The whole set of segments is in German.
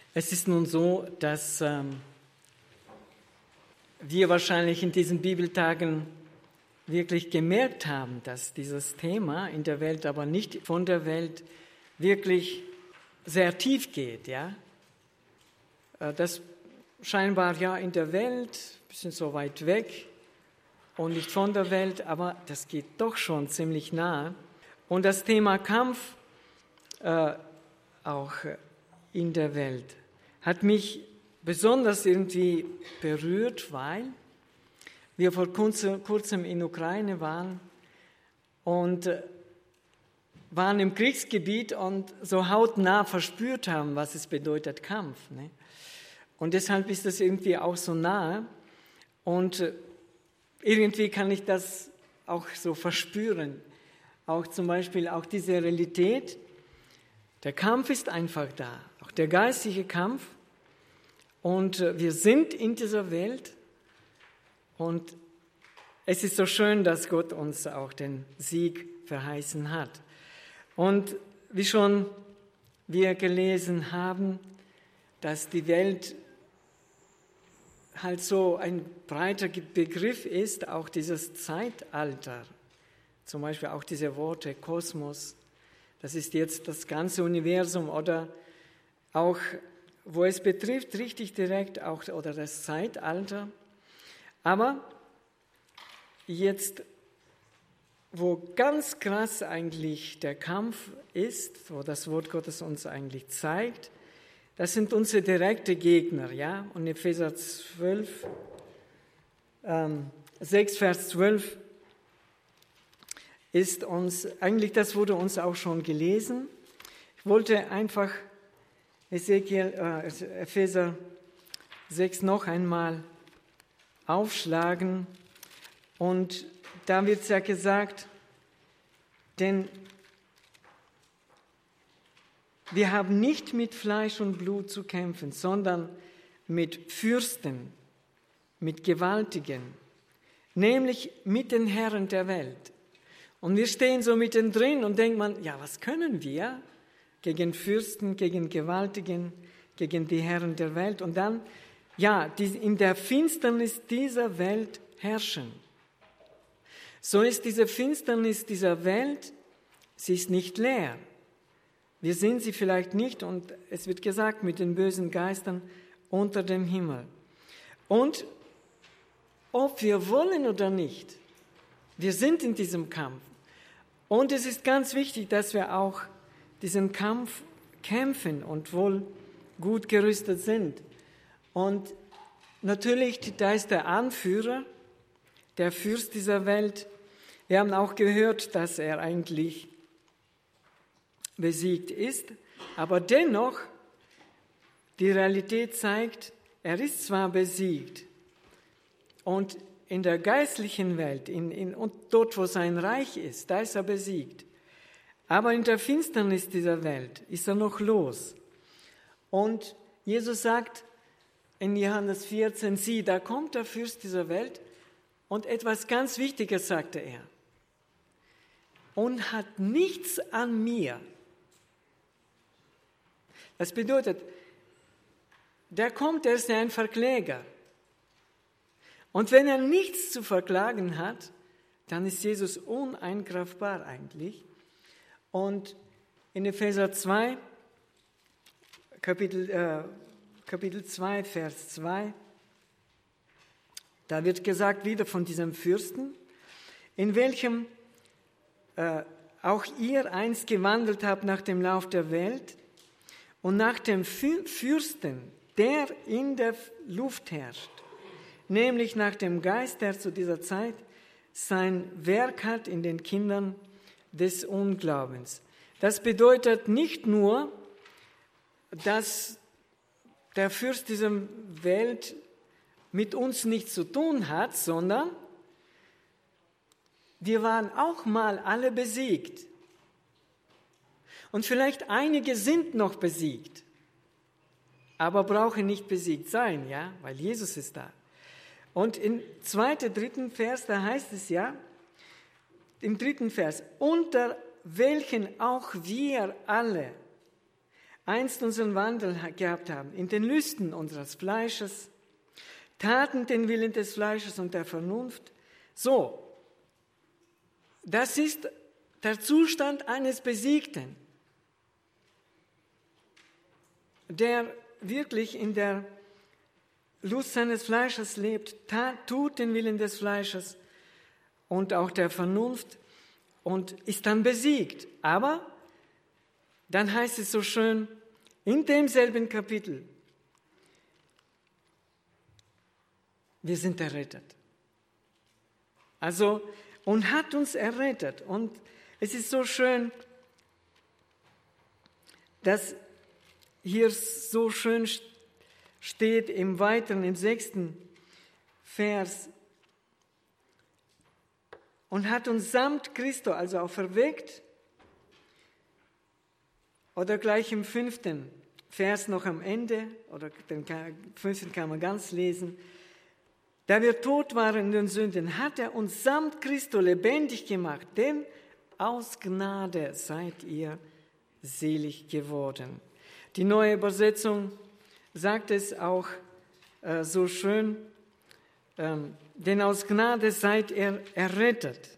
Es ist nun so, dass wir wahrscheinlich in diesen Bibeltagen wirklich gemerkt haben, dass dieses Thema in der Welt, aber nicht von der Welt, wirklich sehr tief geht. Ja? Das scheinbar ja in der Welt, ein bisschen so weit weg und nicht von der Welt, aber das geht doch schon ziemlich nah. Und das Thema Kampf auch in der Welt hat mich besonders irgendwie berührt, weil wir vor kurzem in Ukraine waren und waren im Kriegsgebiet und so hautnah verspürt haben, was es bedeutet, Kampf. Ne? Und deshalb ist das irgendwie auch so nahe und irgendwie kann ich das auch so verspüren. Auch zum Beispiel auch diese Realität, der Kampf ist einfach da, auch der geistliche Kampf. Und wir sind in dieser Welt und es ist so schön, dass Gott uns auch den Sieg verheißen hat. Und wie schon wir gelesen haben, dass die Welt halt so ein breiter Begriff ist, auch dieses Zeitalter, zum Beispiel auch diese Worte Kosmos, das ist jetzt das ganze Universum oder auch, wo es betrifft, richtig direkt auch oder das Zeitalter. Aber jetzt, wo ganz krass eigentlich der Kampf ist, wo das Wort Gottes uns eigentlich zeigt, das sind unsere direkten Gegner, ja. Und Epheser 6, Vers 12 ist uns, eigentlich das wurde uns auch schon gelesen. Ich wollte einfach Epheser 6 noch einmal aufschlagen und da wird es ja gesagt, denn wir haben nicht mit Fleisch und Blut zu kämpfen, sondern mit Fürsten, mit Gewaltigen, nämlich mit den Herren der Welt. Und wir stehen so mittendrin und denkt man, ja, was können wir gegen Fürsten, gegen Gewaltigen, gegen die Herren der Welt? Und dann, ja, die in der Finsternis dieser Welt herrschen. So ist diese Finsternis dieser Welt, sie ist nicht leer. Wir sind sie vielleicht nicht und es wird gesagt, mit den bösen Geistern unter dem Himmel. Und ob wir wollen oder nicht, wir sind in diesem Kampf. Und es ist ganz wichtig, dass wir auch diesen Kampf kämpfen und wohl gut gerüstet sind. Und natürlich, da ist der Anführer, der Fürst dieser Welt. Wir haben auch gehört, dass er eigentlich besiegt ist, aber dennoch, die Realität zeigt, er ist zwar besiegt und in der geistlichen Welt, und dort, wo sein Reich ist, da ist er besiegt. Aber in der Finsternis dieser Welt ist er noch los. Und Jesus sagt in Johannes 14, sieh, da kommt der Fürst dieser Welt und etwas ganz Wichtiges sagte er. Und hat nichts an mir. Das bedeutet, der kommt, der ist ja ein Verkläger. Und wenn er nichts zu verklagen hat, dann ist Jesus uneingreifbar eigentlich. Und in Epheser 2, Kapitel 2, Vers 2, da wird gesagt wieder von diesem Fürsten, in welchem auch ihr einst gewandelt habt nach dem Lauf der Welt und nach dem Fürsten, der in der Luft herrscht, nämlich nach dem Geist, der zu dieser Zeit sein Werk hat in den Kindern des Unglaubens. Das bedeutet nicht nur, dass der Fürst dieser Welt mit uns nichts zu tun hat, sondern wir waren auch mal alle besiegt. Und vielleicht einige sind noch besiegt, aber brauchen nicht besiegt sein, ja, weil Jesus ist da. Und im 3. Vers, da heißt es ja, im 3. Vers, unter welchen auch wir alle einst unseren Wandel gehabt haben, in den Lüsten unseres Fleisches, taten den Willen des Fleisches und der Vernunft. So, das ist der Zustand eines Besiegten, der wirklich in der Lust seines Fleisches lebt, tut den Willen des Fleisches und auch der Vernunft und ist dann besiegt. Aber dann heißt es so schön in demselben Kapitel, wir sind errettet. Also, und hat uns errettet. Und es ist so schön, dass hier so schön steht im weiteren, im 6. Vers, und hat uns samt Christo, also auch verweckt, oder gleich im 5. Vers noch am Ende, oder den 5. kann man ganz lesen, da wir tot waren in den Sünden, hat er uns samt Christo lebendig gemacht, denn aus Gnade seid ihr selig geworden. Die Neue Übersetzung sagt es auch so schön, denn aus Gnade seid ihr errettet.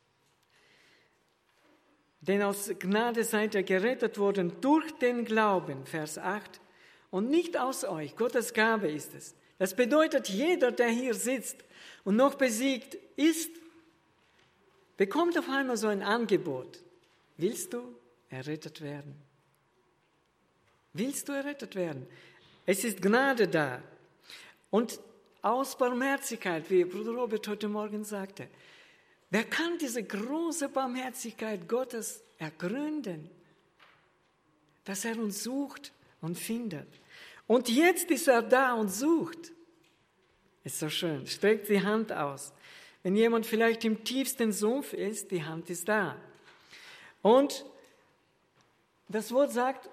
Denn aus Gnade seid ihr gerettet worden durch den Glauben, Vers 8, und nicht aus euch, Gottes Gabe ist es. Das bedeutet, jeder, der hier sitzt und noch besiegt ist, bekommt auf einmal so ein Angebot. Willst du errettet werden? Willst du errettet werden? Es ist Gnade da. Und aus Barmherzigkeit, wie Bruder Robert heute Morgen sagte, wer kann diese große Barmherzigkeit Gottes ergründen? Dass er uns sucht und findet. Und jetzt ist er da und sucht. Ist so schön. Streckt die Hand aus. Wenn jemand vielleicht im tiefsten Sumpf ist, die Hand ist da. Und das Wort sagt,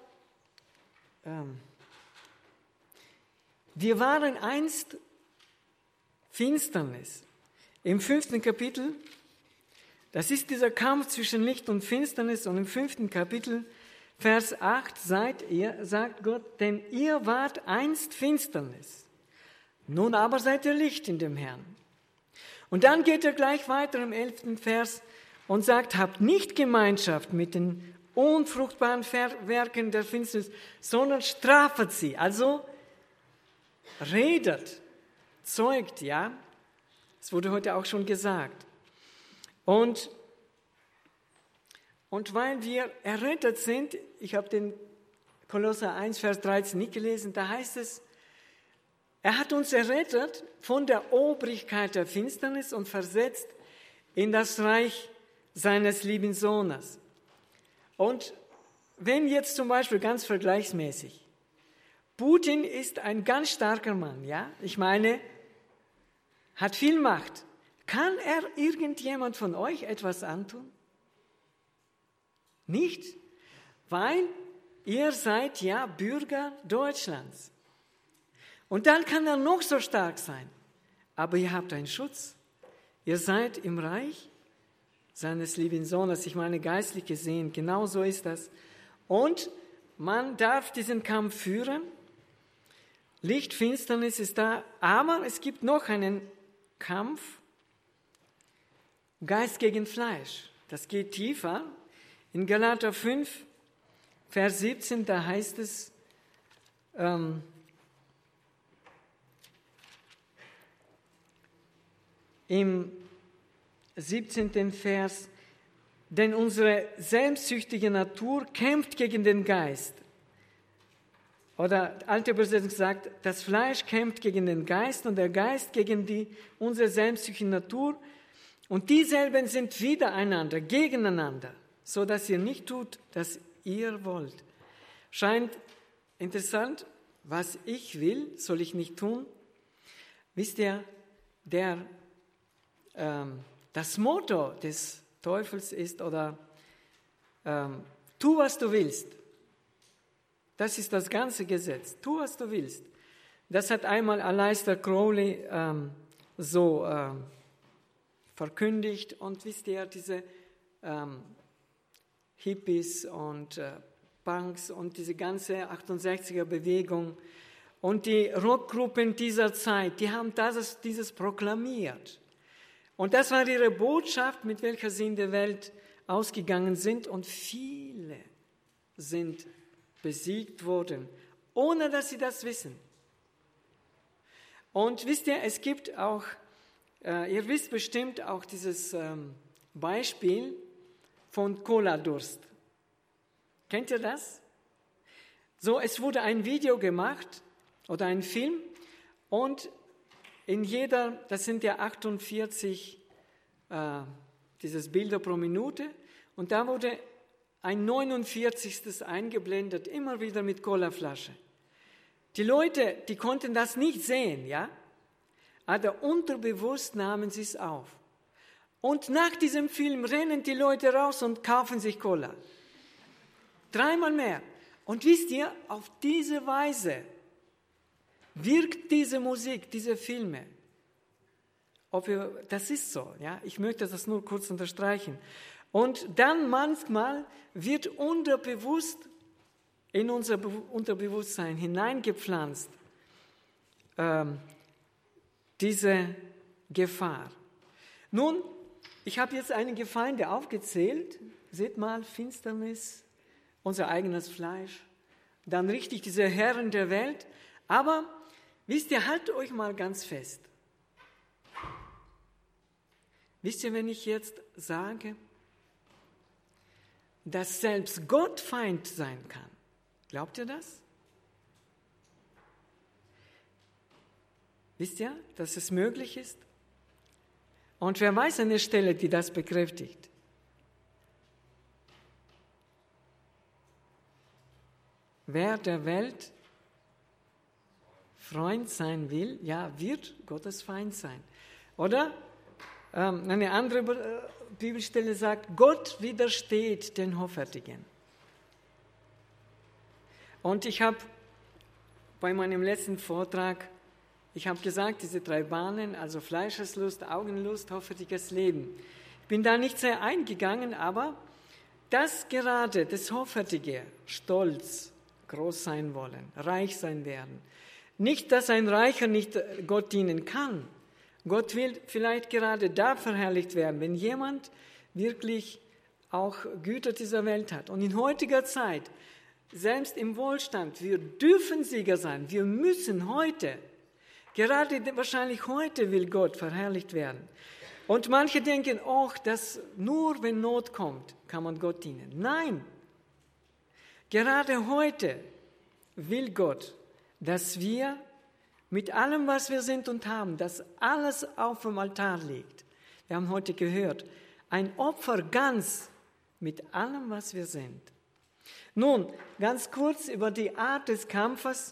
wir waren einst Finsternis. Im 5. Kapitel, das ist dieser Kampf zwischen Licht und Finsternis, und im 5. Kapitel, Vers 8, sagt Gott, denn ihr wart einst Finsternis, nun aber seid ihr Licht in dem Herrn. Und dann geht er gleich weiter im 11. Vers und sagt, habt nicht Gemeinschaft mit den unfruchtbaren Werken der Finsternis, sondern strafet sie. Also redet, zeugt, ja. Das wurde heute auch schon gesagt. Und weil wir errettet sind, ich habe den Kolosser 1, Vers 13 nicht gelesen, da heißt es, er hat uns errettet von der Obrigkeit der Finsternis und versetzt in das Reich seines lieben Sohnes. Und wenn jetzt zum Beispiel ganz vergleichsmäßig, Putin ist ein ganz starker Mann, ja? Ich meine, hat viel Macht. Kann er irgendjemand von euch etwas antun? Nicht, weil ihr seid ja Bürger Deutschlands. Und dann kann er noch so stark sein, aber ihr habt einen Schutz. Ihr seid im Reich seines lieben Sohnes, ich meine geistlich gesehen, genau so ist das. Und man darf diesen Kampf führen. Licht, Finsternis ist da, aber es gibt noch einen Kampf, Geist gegen Fleisch. Das geht tiefer. In Galater 5, Vers 17, da heißt es, im 17. Vers, denn unsere selbstsüchtige Natur kämpft gegen den Geist. Oder alte Übersetzung sagt, das Fleisch kämpft gegen den Geist und der Geist gegen unsere selbstsüchtige Natur. Und dieselben sind widereinander, gegeneinander, so dass ihr nicht tut, was ihr wollt. Scheint interessant, was ich will, soll ich nicht tun. Wisst ihr, das Motto des Teufels ist, oder tu, was du willst. Das ist das ganze Gesetz. Tu, was du willst. Das hat einmal Aleister Crowley verkündigt. Und wisst ihr, diese Hippies und Punks und diese ganze 68er-Bewegung und die Rockgruppen dieser Zeit, die haben dieses proklamiert. Und das war ihre Botschaft, mit welcher sie in der Welt ausgegangen sind. Und viele sind besiegt worden, ohne dass sie das wissen. Und wisst ihr, es gibt auch, ihr wisst bestimmt auch dieses Beispiel von Cola-Durst. Kennt ihr das? So, es wurde ein Video gemacht oder ein Film und das sind ja 48 dieses Bilder pro Minute und da wurde ein 49. eingeblendet, immer wieder mit Colaflasche. Die Leute, die konnten das nicht sehen, ja? Aber unterbewusst nahmen sie es auf. Und nach diesem Film rennen die Leute raus und kaufen sich Cola. 3-mal mehr. Und wisst ihr, auf diese Weise wirkt diese Musik, diese Filme. Das ist so, ja? Ich möchte das nur kurz unterstreichen. Und dann manchmal wird unterbewusst in unser Unterbewusstsein hineingepflanzt diese Gefahr. Nun, ich habe jetzt einige Feinde aufgezählt. Seht mal, Finsternis, unser eigenes Fleisch, dann richtig diese Herren der Welt. Aber wisst ihr, haltet euch mal ganz fest. Wisst ihr, wenn ich jetzt sage, dass selbst Gott Feind sein kann, glaubt ihr das? Wisst ihr, dass es möglich ist? Und wer weiß eine Stelle, die das bekräftigt? Wer der Welt Freund sein will, ja, wird Gottes Feind sein. Oder eine andere Bibelstelle sagt, Gott widersteht den Hoffärtigen. Und ich habe bei meinem letzten Vortrag, ich habe gesagt, diese 3 Bahnen, also Fleischeslust, Augenlust, hoffärtiges Leben. Ich bin da nicht sehr eingegangen, aber dass gerade das Hoffärtige, Stolz, groß sein wollen, reich sein werden. Nicht, dass ein Reicher nicht Gott dienen kann. Gott will vielleicht gerade da verherrlicht werden, wenn jemand wirklich auch Güter dieser Welt hat. Und in heutiger Zeit, selbst im Wohlstand, wir dürfen Sieger sein. Wir müssen heute, gerade wahrscheinlich heute will Gott verherrlicht werden. Und manche denken, dass nur wenn Not kommt, kann man Gott dienen. Nein, gerade heute will Gott, dass wir mit allem, was wir sind und haben, dass alles auf dem Altar liegt. Wir haben heute gehört, ein Opfer ganz mit allem, was wir sind. Nun, ganz kurz über die Art des Kampfes.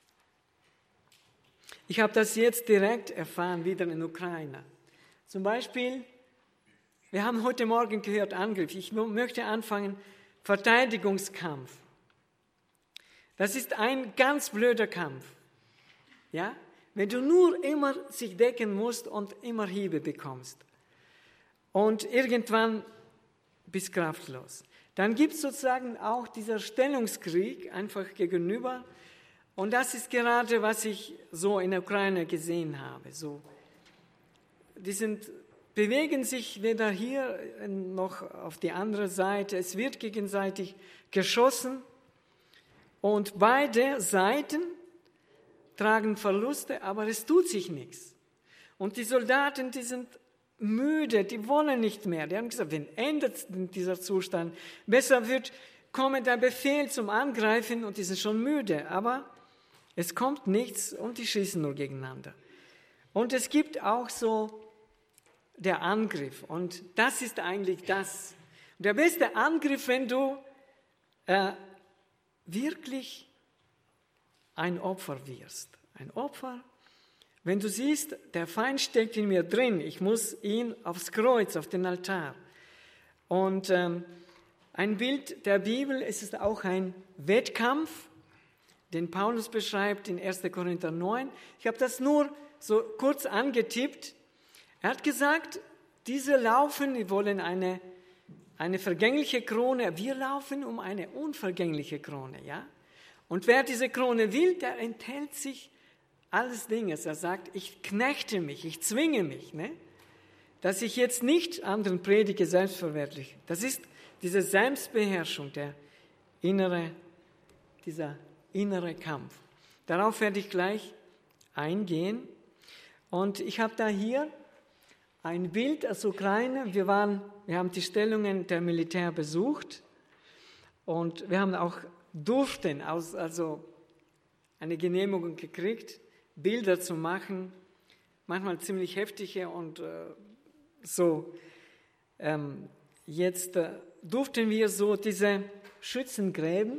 Ich habe das jetzt direkt erfahren, wieder in Ukraine. Zum Beispiel, wir haben heute Morgen gehört, Angriff. Ich möchte anfangen, Verteidigungskampf. Das ist ein ganz blöder Kampf. Ja? Wenn du nur immer sich decken musst und immer Hiebe bekommst und irgendwann bist kraftlos. Dann gibt es sozusagen auch dieser Stellungskrieg einfach gegenüber und das ist gerade, was ich so in der Ukraine gesehen habe. So, die bewegen sich weder hier noch auf die andere Seite. Es wird gegenseitig geschossen und beide Seiten tragen Verluste, aber es tut sich nichts. Und die Soldaten, die sind müde, die wollen nicht mehr. Die haben gesagt, wenn endet dieser Zustand, besser komme der Befehl zum Angreifen und die sind schon müde, aber es kommt nichts und die schießen nur gegeneinander. Und es gibt auch so der Angriff und das ist eigentlich das. Der beste Angriff, wenn du wirklich ein Opfer wirst. Ein Opfer, wenn du siehst, der Feind steckt in mir drin, ich muss ihn aufs Kreuz, auf den Altar. Und ein Bild der Bibel, es ist auch ein Wettkampf, den Paulus beschreibt in 1. Korinther 9. Ich habe das nur so kurz angetippt. Er hat gesagt, diese laufen, die wollen eine eine vergängliche Krone, wir laufen um eine unvergängliche Krone, ja? Und wer diese Krone will, der enthält sich alles Dinges. Er sagt, ich knechte mich, ich zwinge mich, ne? Dass ich jetzt nicht anderen predige, selbstverwertlich. Das ist diese Selbstbeherrschung, dieser innere Kampf. Darauf werde ich gleich eingehen. Und ich habe da hier ein Bild aus Ukraine. Wir haben die Stellungen der Militär besucht und wir haben auch durften also eine Genehmigung gekriegt, Bilder zu machen, manchmal ziemlich heftige und so. Jetzt durften wir so diese Schützengräben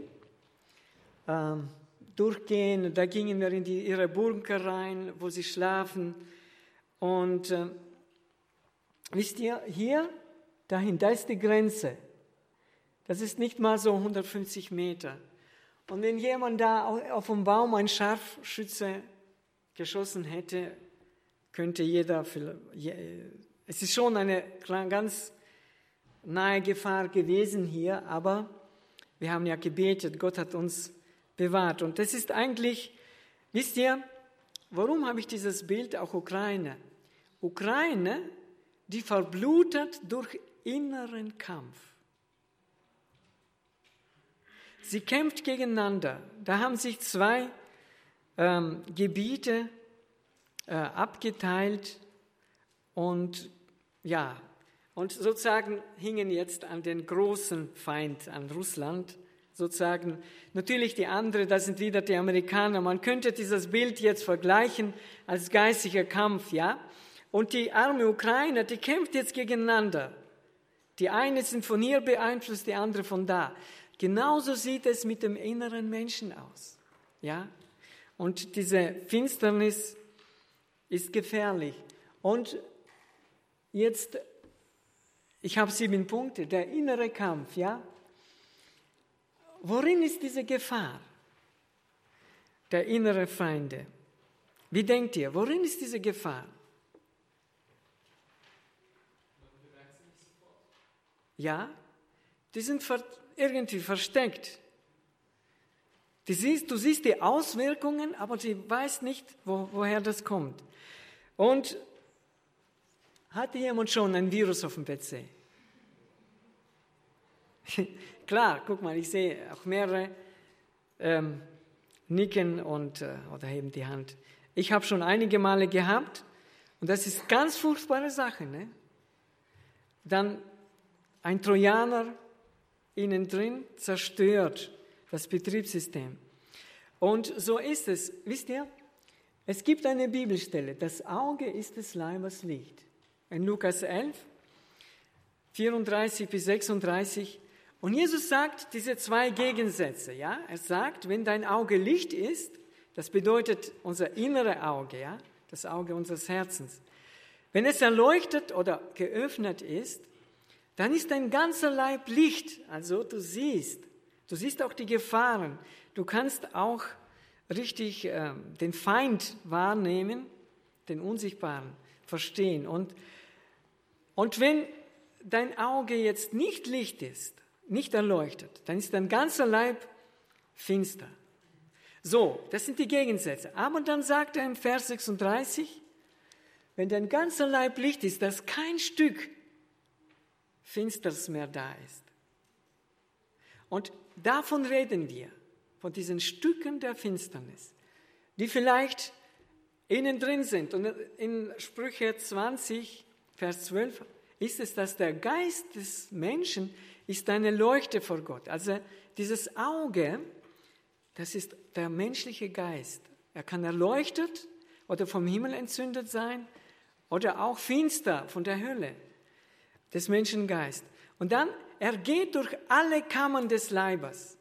durchgehen. Da gingen wir in ihre Bunker rein, wo sie schlafen. Und wisst ihr, hier, dahin, da ist die Grenze. Das ist nicht mal so 150 Meter. Und wenn jemand da auf dem Baum ein Scharfschütze geschossen hätte, könnte jeder, es ist schon eine ganz nahe Gefahr gewesen hier, aber wir haben ja gebetet, Gott hat uns bewahrt. Und das ist eigentlich, wisst ihr, warum habe ich dieses Bild auch Ukraine? Ukraine, die verblutet durch inneren Kampf. Sie kämpft gegeneinander. Da haben sich zwei Gebiete abgeteilt und sozusagen hingen jetzt an den großen Feind, an Russland, sozusagen. Natürlich die andere, das sind wieder die Amerikaner. Man könnte dieses Bild jetzt vergleichen als geistiger Kampf, ja. Und die arme Ukraine, die kämpft jetzt gegeneinander. Die eine sind von hier beeinflusst, die andere von da. Genauso sieht es mit dem inneren Menschen aus, ja. Und diese Finsternis ist gefährlich. Und jetzt, ich habe 7 Punkte, der innere Kampf, ja. Worin ist diese Gefahr der inneren Feinde? Wie denkt ihr, worin ist diese Gefahr? Ja, die sind irgendwie versteckt. Du siehst die Auswirkungen, aber du weißt nicht, woher das kommt. Und hatte jemand schon ein Virus auf dem PC? Klar, guck mal, ich sehe auch mehrere nicken oder heben die Hand. Ich habe schon einige Male gehabt und das ist ganz furchtbare Sache. Ne? Dann ein Trojaner innen drin zerstört das Betriebssystem. Und so ist es. Wisst ihr, es gibt eine Bibelstelle, das Auge ist des Leibes Licht. In Lukas 11, 34 bis 36. Und Jesus sagt diese 2 Gegensätze. Ja? Er sagt, wenn dein Auge Licht ist, das bedeutet unser inneres Auge, ja? Das Auge unseres Herzens. Wenn es erleuchtet oder geöffnet ist, dann ist dein ganzer Leib Licht. Also du siehst auch die Gefahren. Du kannst auch richtig den Feind wahrnehmen, den Unsichtbaren, verstehen. Und wenn dein Auge jetzt nicht Licht ist, nicht erleuchtet, dann ist dein ganzer Leib finster. So, das sind die Gegensätze. Aber dann sagt er im Vers 36, wenn dein ganzer Leib Licht ist, dass kein Stück Finsteres mehr da ist. Und davon reden wir, von diesen Stücken der Finsternis, die vielleicht innen drin sind. Und in Sprüche 20, Vers 12 ist es, dass der Geist des Menschen ist eine Leuchte vor Gott. Also dieses Auge, das ist der menschliche Geist. Er kann erleuchtet oder vom Himmel entzündet sein oder auch finster von der Hölle des Menschengeist. Und dann, er geht durch alle Kammern des Leibes.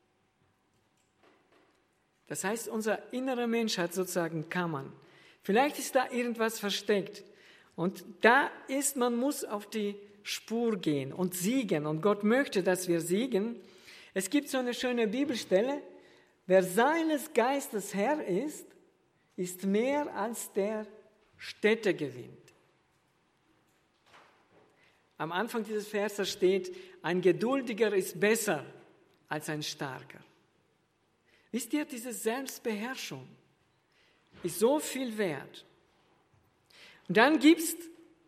Das heißt, unser innerer Mensch hat sozusagen Kammern. Vielleicht ist da irgendwas versteckt. Und man muss auf die Spur gehen und siegen. Und Gott möchte, dass wir siegen. Es gibt so eine schöne Bibelstelle. Wer seines Geistes Herr ist mehr als der Städte gewinnt. Am Anfang dieses Verses steht, ein Geduldiger ist besser als ein Starker. Wisst ihr, diese Selbstbeherrschung ist so viel wert. Und dann gibt es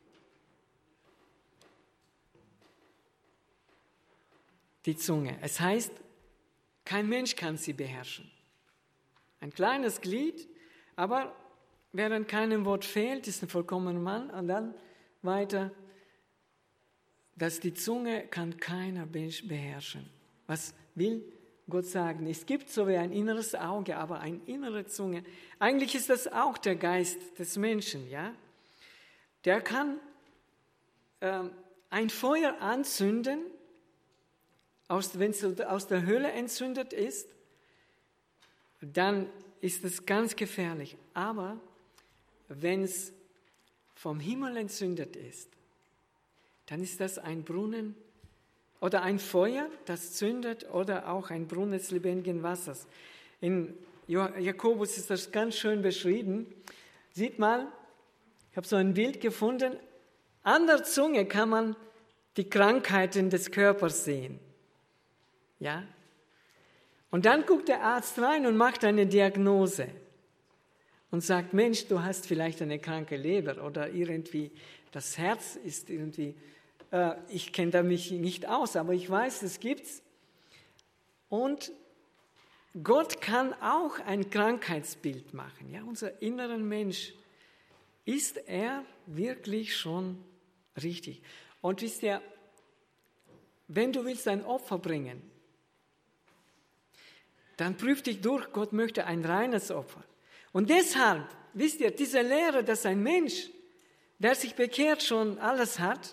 die Zunge. Es heißt, kein Mensch kann sie beherrschen. Ein kleines Glied, aber während keinem Wort fehlt, ist ein vollkommener Mann. Und dann weiter, dass die Zunge kann keiner Mensch beherrschen. Was will Gott sagen? Es gibt so wie ein inneres Auge, aber eine innere Zunge. Eigentlich ist das auch der Geist des Menschen, ja? Der kann ein Feuer anzünden, wenn es aus der Hölle entzündet ist, dann ist es ganz gefährlich. Aber wenn es vom Himmel entzündet ist, dann ist das ein Brunnen oder ein Feuer, das zündet, oder auch ein Brunnen des lebendigen Wassers. In Jakobus ist das ganz schön beschrieben. Sieht mal, ich habe so ein Bild gefunden, an der Zunge kann man die Krankheiten des Körpers sehen. Ja? Und dann guckt der Arzt rein und macht eine Diagnose und sagt, Mensch, du hast vielleicht eine kranke Leber oder irgendwie das Herz ist irgendwie, ich kenne da mich nicht aus, aber ich weiß, es gibt's. Und Gott kann auch ein Krankheitsbild machen. Ja? Unser innerer Mensch, ist er wirklich schon richtig? Und wisst ihr, wenn du willst ein Opfer bringen, dann prüf dich durch, Gott möchte ein reines Opfer. Und deshalb, wisst ihr, diese Lehre, dass ein Mensch, der sich bekehrt, schon alles hat,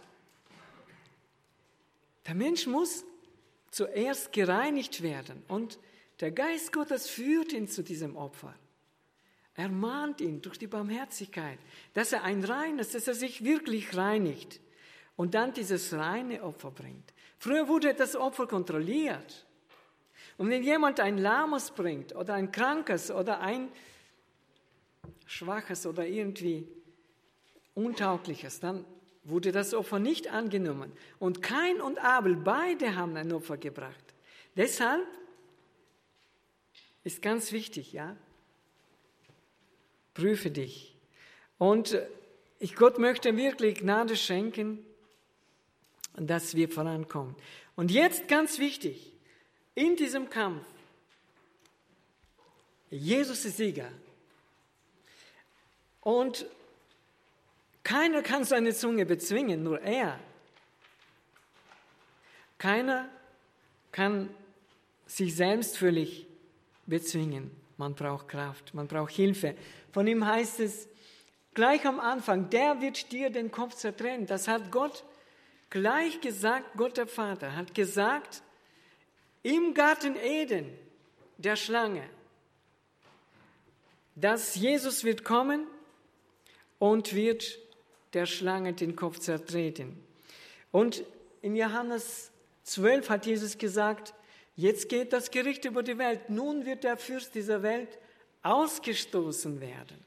der Mensch muss zuerst gereinigt werden. Und der Geist Gottes führt ihn zu diesem Opfer. Er mahnt ihn durch die Barmherzigkeit, dass er ein reines, dass er sich wirklich reinigt und dann dieses reine Opfer bringt. Früher wurde das Opfer kontrolliert. Und wenn jemand ein Lahmes bringt oder ein Krankes oder ein Schwaches oder irgendwie Untaugliches, dann wurde das Opfer nicht angenommen. Und Kain und Abel, beide haben ein Opfer gebracht. Deshalb ist ganz wichtig, ja, prüfe dich. Und Gott möchte wirklich Gnade schenken, dass wir vorankommen. Und jetzt ganz wichtig, in diesem Kampf, Jesus ist Sieger. Und keiner kann seine Zunge bezwingen, nur er. Keiner kann sich selbst völlig bezwingen. Man braucht Kraft, man braucht Hilfe. Von ihm heißt es gleich am Anfang, der wird dir den Kopf zertrennen. Das hat Gott gleich gesagt, Gott der Vater hat gesagt, im Garten Eden, der Schlange, dass Jesus wird kommen und wird der Schlange den Kopf zertreten. Und in Johannes 12 hat Jesus gesagt, jetzt geht das Gericht über die Welt. Nun wird der Fürst dieser Welt ausgestoßen werden.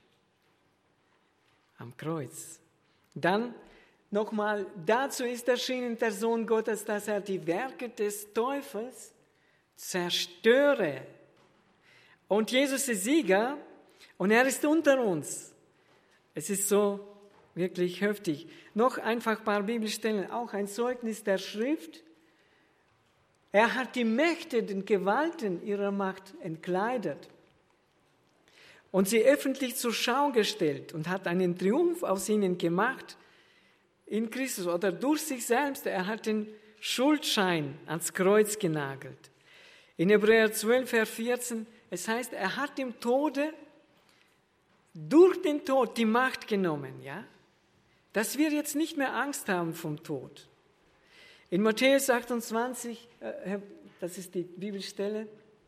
Am Kreuz. Dann nochmal, dazu ist erschienen der Sohn Gottes, dass er die Werke des Teufels zerstöre. Und Jesus ist Sieger und er ist unter uns. Es ist so wirklich heftig. Noch einfach ein paar Bibelstellen, auch ein Zeugnis der Schrift. Er hat die Mächte, den Gewalten ihrer Macht entkleidet und sie öffentlich zur Schau gestellt und hat einen Triumph aus ihnen gemacht in Christus oder durch sich selbst. Er hat den Schuldschein ans Kreuz genagelt. In Hebräer 12, Vers 14, es heißt, er hat dem Tode durch den Tod die Macht genommen, ja? Dass wir jetzt nicht mehr Angst haben vom Tod. In Matthäus 28, das ist die Bibelstelle,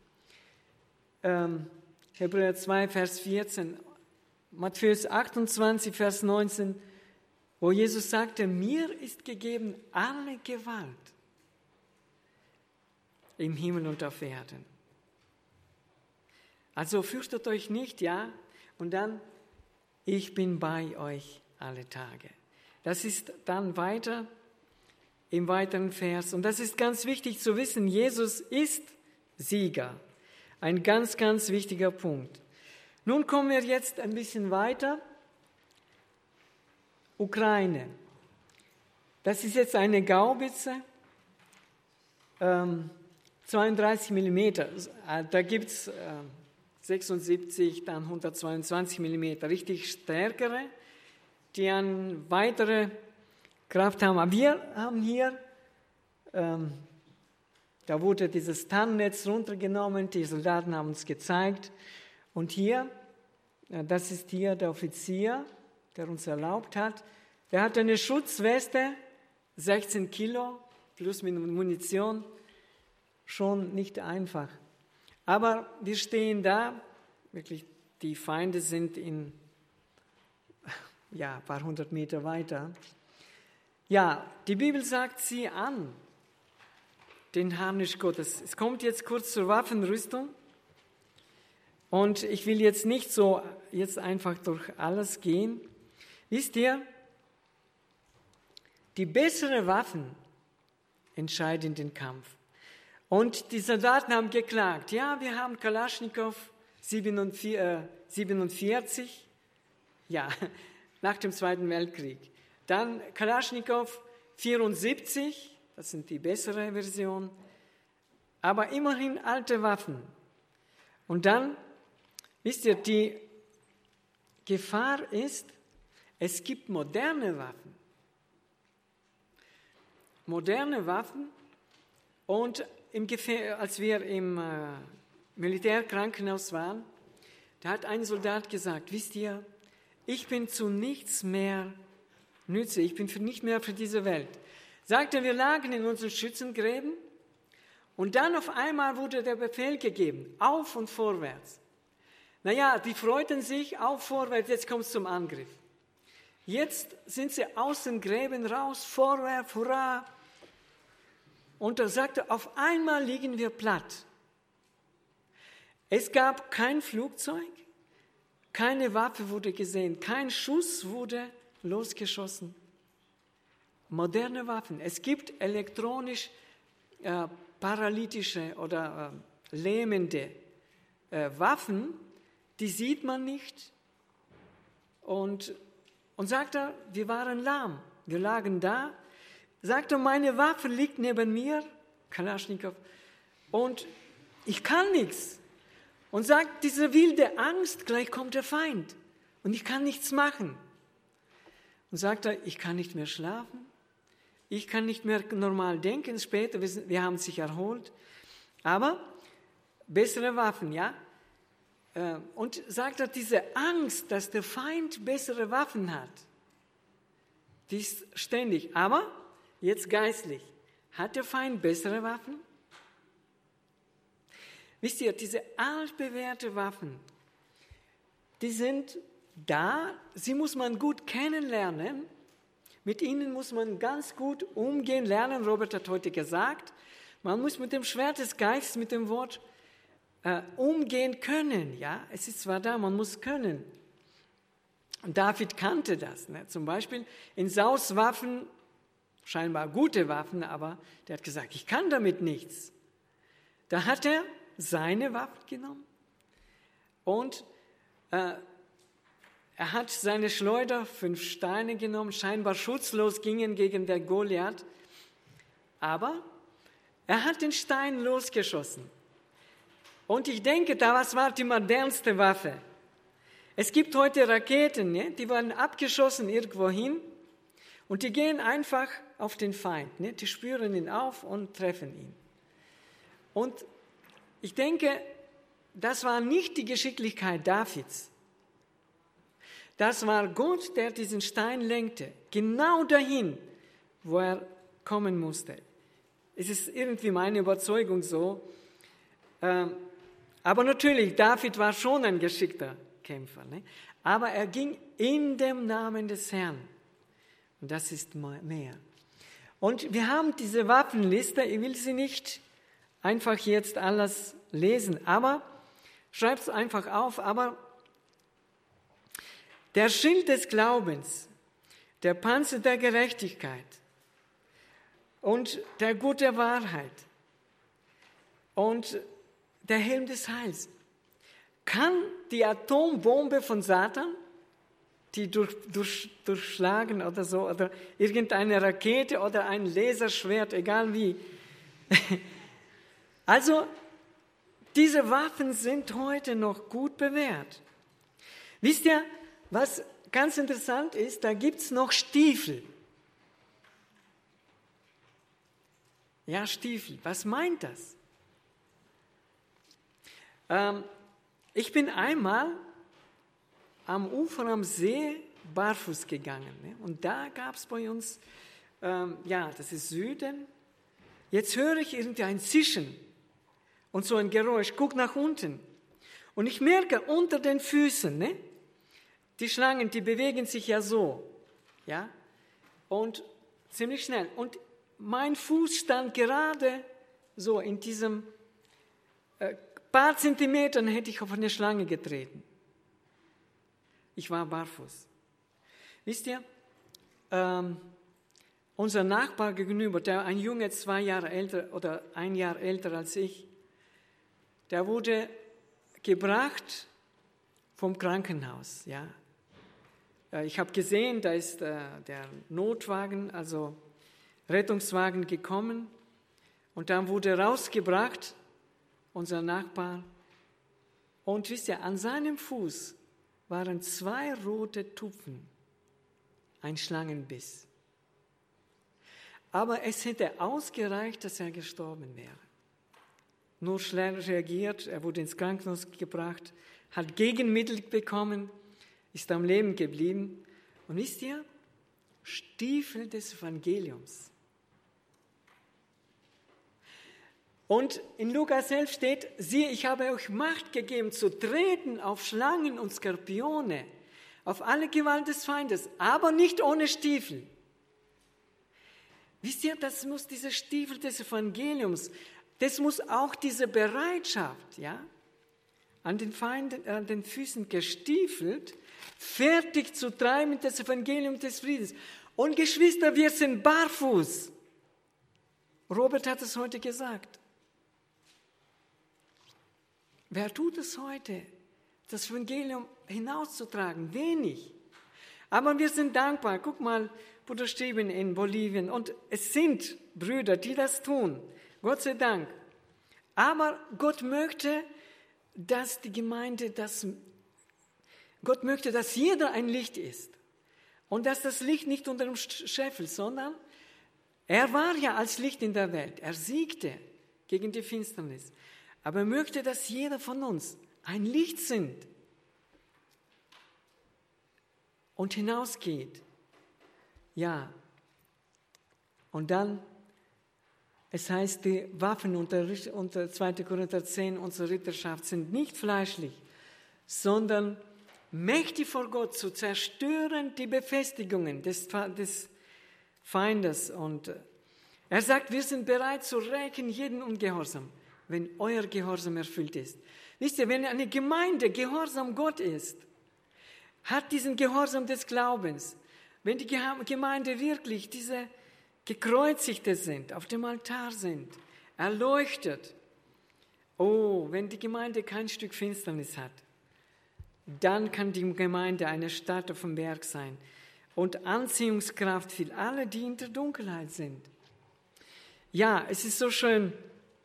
Hebräer 2, Vers 14, Matthäus 28, Vers 19, wo Jesus sagte, mir ist gegeben alle Gewalt im Himmel und auf Erden. Also fürchtet euch nicht, ja, und dann, ich bin bei euch alle Tage. Das ist dann weiter im weiteren Vers. Und das ist ganz wichtig zu wissen, Jesus ist Sieger. Ein ganz, ganz wichtiger Punkt. Nun kommen wir jetzt ein bisschen weiter. Ukraine. Das ist jetzt eine Gaubitze, 32 mm. Da gibt es 76, dann 122 mm, richtig stärkere, die eine weitere Kraft haben. Aber wir haben hier, da wurde dieses Tannennetz runtergenommen, die Soldaten haben uns gezeigt. Und hier, das ist hier der Offizier, der uns erlaubt hat, der hat eine Schutzweste, 16 Kilo, plus mit Munition, schon nicht einfach. Aber wir stehen da, wirklich, die Feinde sind ein paar hundert Meter weiter. Ja, die Bibel sagt, sieh an den Harnisch Gottes. Es kommt jetzt kurz zur Waffenrüstung. Und ich will jetzt nicht so jetzt einfach durch alles gehen. Wisst ihr, die besseren Waffen entscheiden den Kampf. Und die Soldaten haben geklagt, ja, wir haben Kalaschnikow 47, ja, nach dem Zweiten Weltkrieg. Dann Kalaschnikow 74, das sind die bessere Version, aber immerhin alte Waffen. Und dann, wisst ihr, die Gefahr ist, es gibt moderne Waffen. Moderne Waffen und als wir im Militärkrankenhaus waren, da hat ein Soldat gesagt, wisst ihr, ich bin zu nichts mehr nütze, ich bin nicht mehr für diese Welt. Sagte, wir lagen in unseren Schützengräben und dann auf einmal wurde der Befehl gegeben, auf und vorwärts. Naja, die freuten sich, auf, vorwärts, jetzt kommt es zum Angriff. Jetzt sind sie aus den Gräben raus, vorwärts, hurra. Und er sagte, auf einmal liegen wir platt. Es gab kein Flugzeug, keine Waffe wurde gesehen, kein Schuss wurde losgeschossen. Moderne Waffen. Es gibt elektronisch paralytische oder lähmende Waffen, die sieht man nicht. Und sagt er, wir waren lahm, wir lagen da. Sagt er, meine Waffe liegt neben mir, Kalaschnikow, und ich kann nichts. Und sagt, diese wilde Angst, gleich kommt der Feind und ich kann nichts machen. Und sagt er, ich kann nicht mehr schlafen, ich kann nicht mehr normal denken, später, wir haben sich erholt, aber bessere Waffen, ja. Und sagt er, diese Angst, dass der Feind bessere Waffen hat, die ist ständig, aber jetzt geistlich. Hat der Feind bessere Waffen? Wisst ihr, diese altbewährten Waffen, die sind da, sie muss man gut kennenlernen, mit ihnen muss man ganz gut umgehen lernen. Robert hat heute gesagt, man muss mit dem Schwert des Geistes, mit dem Wort umgehen können. Ja, es ist zwar da, man muss können. Und David kannte das. Ne? Zum Beispiel in Sauls Waffen, scheinbar gute Waffen, aber der hat gesagt, ich kann damit nichts. Da hat er seine Waffen genommen und er hat seine Schleuder, 5 Steine genommen, scheinbar schutzlos gingen gegen den Goliath, aber er hat den Stein losgeschossen. Und ich denke, das war die modernste Waffe. Es gibt heute Raketen, ne? Die werden abgeschossen irgendwo hin und die gehen einfach auf den Feind. Ne? Die spüren ihn auf und treffen ihn. Und ich denke, das war nicht die Geschicklichkeit Davids. Das war Gott, der diesen Stein lenkte, genau dahin, wo er kommen musste. Es ist irgendwie meine Überzeugung so. Aber natürlich, David war schon ein geschickter Kämpfer. Ne? Aber er ging in dem Namen des Herrn. Und das ist mehr. Und wir haben diese Waffenliste, ich will sie nicht einfach jetzt alles lesen, aber schreibt es einfach auf, aber der Schild des Glaubens, der Panzer der Gerechtigkeit und der Gurt der Wahrheit und der Helm des Heils. Kann die Atombombe von Satan, die durchschlagen oder so, oder irgendeine Rakete oder ein Laserschwert, egal wie. Also, diese Waffen sind heute noch gut bewährt. Wisst ihr, was ganz interessant ist? Da gibt es noch Stiefel. Ja, Stiefel. Was meint das? Ich bin einmal am Ufer am See barfuß gegangen. Ne? Und da gab es bei uns, das ist Süden. Jetzt höre ich irgendein Zischen und so ein Geräusch. Guck nach unten. Und ich merke unter den Füßen, ne? Die Schlangen, die bewegen sich ja so. Ja? Und ziemlich schnell. Und mein Fuß stand gerade so in diesem paar Zentimetern hätte ich auf eine Schlange getreten. Ich war barfuß. Wisst ihr, unser Nachbar gegenüber, der ein Junge 2 Jahre älter oder 1 Jahr älter als ich, der wurde gebracht vom Krankenhaus. Ja. Ich habe gesehen, da ist der Notwagen, also Rettungswagen gekommen und dann wurde rausgebracht, unser Nachbar. Und wisst ihr, an seinem Fuß waren 2 rote Tupfen, ein Schlangenbiss. Aber es hätte ausgereicht, dass er gestorben wäre. Nur schnell reagiert, er wurde ins Krankenhaus gebracht, hat Gegenmittel bekommen, ist am Leben geblieben. Und wisst ihr, Stiefel des Evangeliums. Und in Lukas 11 steht, siehe, ich habe euch Macht gegeben, zu treten auf Schlangen und Skorpione, auf alle Gewalt des Feindes, aber nicht ohne Stiefel. Wisst ihr, das muss dieser Stiefel des Evangeliums, das muss auch diese Bereitschaft, ja, an den Feinden, an den Füßen gestiefelt, fertig zu treiben, das Evangelium des Friedens. Und Geschwister, wir sind barfuß. Robert hat es heute gesagt. Wer tut es heute, das Evangelium hinauszutragen? Wenig. Aber wir sind dankbar. Guck mal, Bruder Steven in Bolivien. Und es sind Brüder, die das tun. Gott sei Dank. Aber Gott möchte, dass die Gemeinde, Gott möchte, dass jeder ein Licht ist. Und dass das Licht nicht unter dem Scheffel, sondern er war ja als Licht in der Welt. Er siegte gegen die Finsternis. Aber er möchte, dass jeder von uns ein Licht sind und hinausgeht. Ja. Und dann, es heißt, die Waffen unter 2. Korinther 10, unsere Ritterschaft, sind nicht fleischlich, sondern mächtig vor Gott zu zerstören die Befestigungen des Feindes. Und er sagt, wir sind bereit zu rächen jeden Ungehorsam, wenn euer Gehorsam erfüllt ist. Wisst ihr, wenn eine Gemeinde Gehorsam Gott ist, hat diesen Gehorsam des Glaubens, wenn die Gemeinde wirklich diese Gekreuzigte sind, auf dem Altar sind, erleuchtet, wenn die Gemeinde kein Stück Finsternis hat, dann kann die Gemeinde eine Stadt auf dem Berg sein und Anziehungskraft für alle, die in der Dunkelheit sind. Ja, es ist so schön.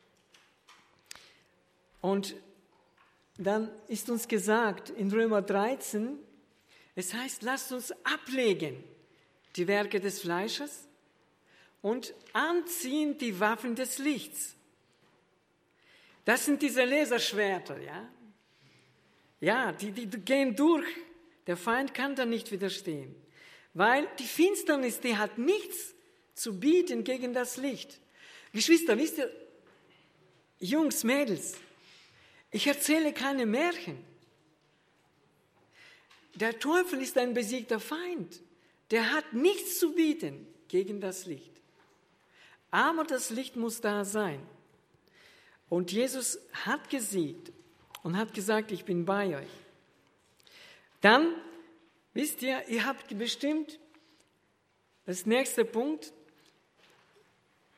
Und dann ist uns gesagt in Römer 13, es heißt, lasst uns ablegen die Werke des Fleisches und anziehen die Waffen des Lichts. Das sind diese Laserschwerter, ja? Ja, die gehen durch. Der Feind kann da nicht widerstehen. Weil die Finsternis, die hat nichts zu bieten gegen das Licht. Geschwister, wisst ihr, Jungs, Mädels, ich erzähle keine Märchen. Der Teufel ist ein besiegter Feind. Der hat nichts zu bieten gegen das Licht. Aber das Licht muss da sein. Und Jesus hat gesiegt und hat gesagt, ich bin bei euch. Dann, wisst ihr habt bestimmt, das nächste Punkt,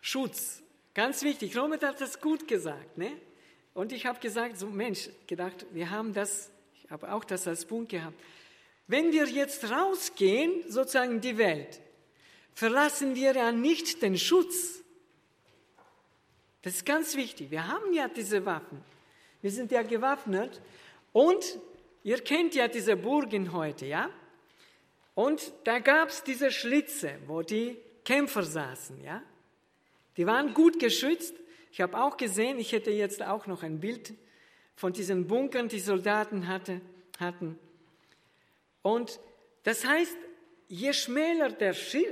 Schutz. Ganz wichtig. Robert hat das gut gesagt, ne? Und ich habe gesagt, so Mensch, gedacht, wir haben das, ich habe auch das als Punkt gehabt. Wenn wir jetzt rausgehen, sozusagen in die Welt, verlassen wir ja nicht den Schutz. Das ist ganz wichtig. Wir haben ja diese Waffen. Wir sind ja gewaffnet. Und ihr kennt ja diese Burgen heute, ja? Und da gab es diese Schlitze, wo die Kämpfer saßen, ja? Die waren gut geschützt. Ich habe auch gesehen, ich hätte jetzt auch noch ein Bild von diesen Bunkern, die Soldaten hatten. Und das heißt, je schmäler der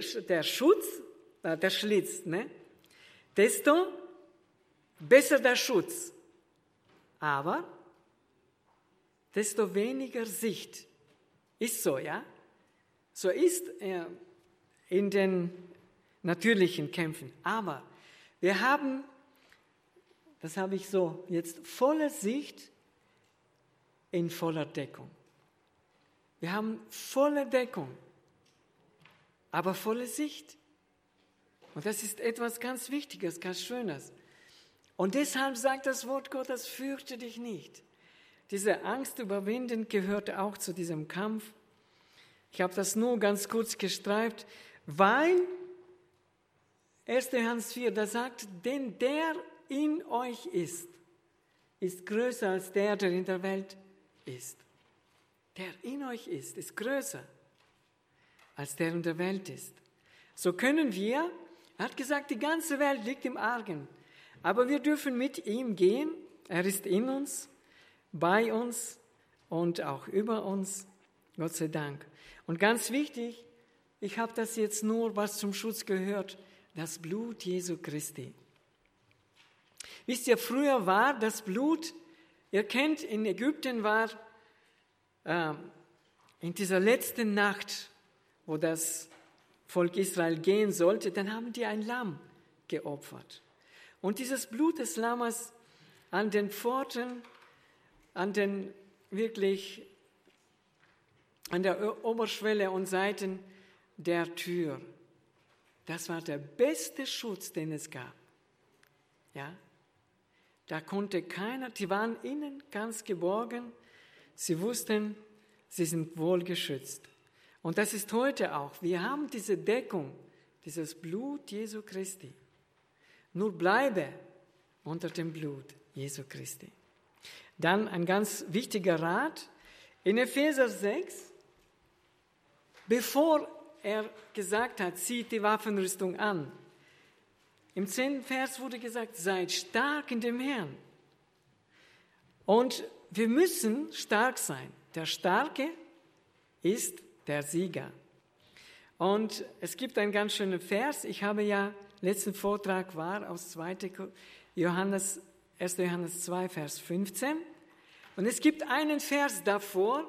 Schlitz, ne, desto besser der Schutz. Aber desto weniger Sicht. Ist so, ja? So ist er in den natürlichen Kämpfen. Aber wir haben, das habe ich so jetzt, volle Sicht in voller Deckung. Wir haben volle Deckung, aber volle Sicht. Und das ist etwas ganz Wichtiges, ganz Schönes. Und deshalb sagt das Wort Gottes, fürchte dich nicht. Diese Angst überwinden gehört auch zu diesem Kampf. Ich habe das nur ganz kurz gestreift, weil 1. Johannes 4, da sagt, denn der in euch ist größer als der in der Welt ist. Der in euch ist größer als der in der Welt ist. So können wir, er hat gesagt, die ganze Welt liegt im Argen, aber wir dürfen mit ihm gehen, er ist in uns, bei uns und auch über uns, Gott sei Dank. Und ganz wichtig, ich habe das jetzt nur, was zum Schutz gehört, das Blut Jesu Christi. Wisst ihr, früher war das Blut, ihr kennt, in Ägypten war in dieser letzten Nacht, wo das Volk Israel gehen sollte, dann haben die ein Lamm geopfert. Und dieses Blut des Lammes an den Pforten, an der Oberschwelle und Seiten der Tür, das war der beste Schutz, den es gab. Ja? Da konnte keiner, die waren innen ganz geborgen, sie wussten, sie sind wohl geschützt. Und das ist heute auch. Wir haben diese Deckung, dieses Blut Jesu Christi. Nur bleibe unter dem Blut Jesu Christi. Dann ein ganz wichtiger Rat. In Epheser 6, bevor er gesagt hat, zieht die Waffenrüstung an. Im 10. Vers wurde gesagt, seid stark in dem Herrn. Und wir müssen stark sein. Der Starke ist der Sieger. Und es gibt einen ganz schönen Vers. Ich habe ja, letzten Vortrag war aus 1. Johannes 2, Vers 15. Und es gibt einen Vers davor.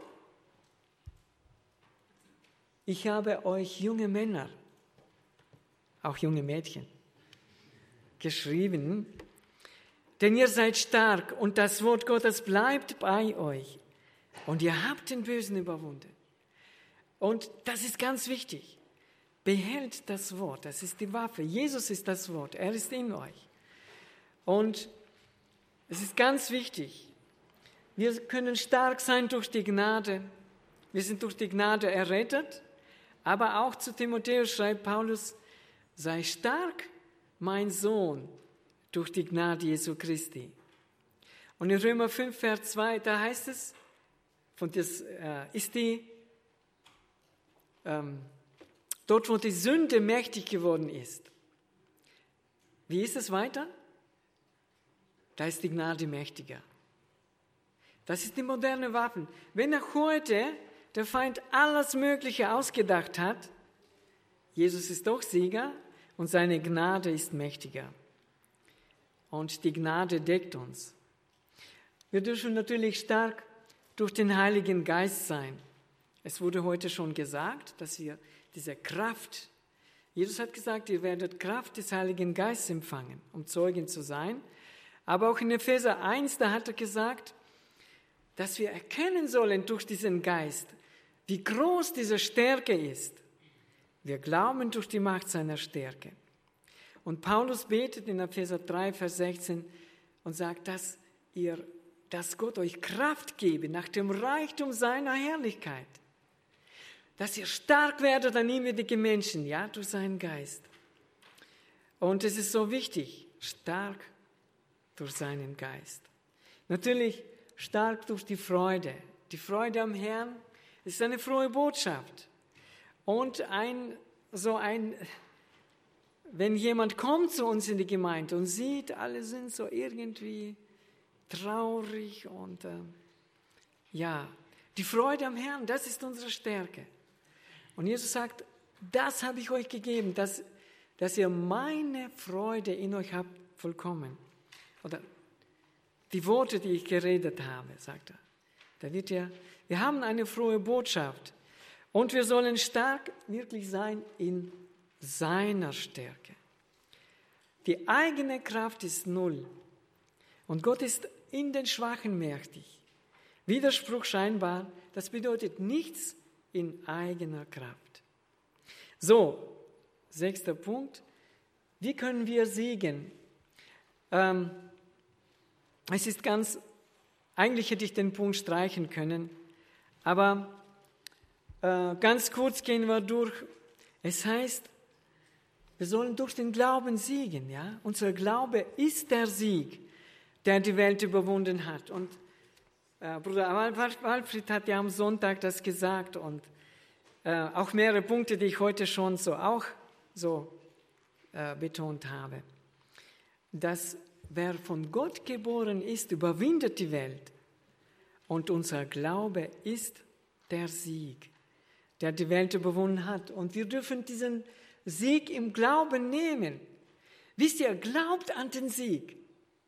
Ich habe euch junge Männer, auch junge Mädchen, geschrieben, denn ihr seid stark und das Wort Gottes bleibt bei euch und ihr habt den Bösen überwunden. Und das ist ganz wichtig. Behält das Wort, das ist die Waffe. Jesus ist das Wort, er ist in euch. Und es ist ganz wichtig, wir können stark sein durch die Gnade. Wir sind durch die Gnade errettet, aber auch zu Timotheus schreibt Paulus, sei stark, mein Sohn, durch die Gnade Jesu Christi. Und in Römer 5, Vers 2, da heißt es, dort wo die Sünde mächtig geworden ist. Wie ist es weiter? Da ist die Gnade mächtiger. Das ist die moderne Waffe. Wenn er heute der Feind alles Mögliche ausgedacht hat, Jesus ist doch Sieger und seine Gnade ist mächtiger. Und die Gnade deckt uns. Wir dürfen natürlich stark durch den Heiligen Geist sein. Es wurde heute schon gesagt, dass wir diese Kraft, Jesus hat gesagt, ihr werdet Kraft des Heiligen Geistes empfangen, um Zeugen zu sein. Aber auch in Epheser 1, da hat er gesagt, dass wir erkennen sollen durch diesen Geist, wie groß diese Stärke ist. Wir glauben durch die Macht seiner Stärke. Und Paulus betet in Epheser 3, Vers 16 und sagt, dass Gott euch Kraft gebe nach dem Reichtum seiner Herrlichkeit. Dass ihr stark werdet an ihm würdige Menschen, ja, durch seinen Geist. Und es ist so wichtig, stark durch seinen Geist. Natürlich stark durch die Freude. Die Freude am Herrn ist eine frohe Botschaft. Und wenn jemand kommt zu uns in die Gemeinde und sieht, alle sind so irgendwie traurig und die Freude am Herrn, das ist unsere Stärke. Und Jesus sagt, das habe ich euch gegeben, dass ihr meine Freude in euch habt vollkommen. Oder die Worte, die ich geredet habe, sagt er. Da wird wir haben eine frohe Botschaft und wir sollen stark wirklich sein in seiner Stärke. Die eigene Kraft ist null und Gott ist in den Schwachen mächtig. Widerspruch scheinbar, das bedeutet nichts in eigener Kraft. So, 6. Punkt. Wie können wir siegen? Es ist eigentlich hätte ich den Punkt streichen können, aber ganz kurz gehen wir durch. Es heißt, wir sollen durch den Glauben siegen. Ja? Unser Glaube ist der Sieg, der die Welt überwunden hat. Und Bruder Walfried hat ja am Sonntag das gesagt und auch mehrere Punkte, die ich heute schon betont habe. Dass wer von Gott geboren ist, überwindet die Welt. Und unser Glaube ist der Sieg, der die Welt überwunden hat. Und wir dürfen diesen Sieg im Glauben nehmen. Wisst ihr, glaubt an den Sieg.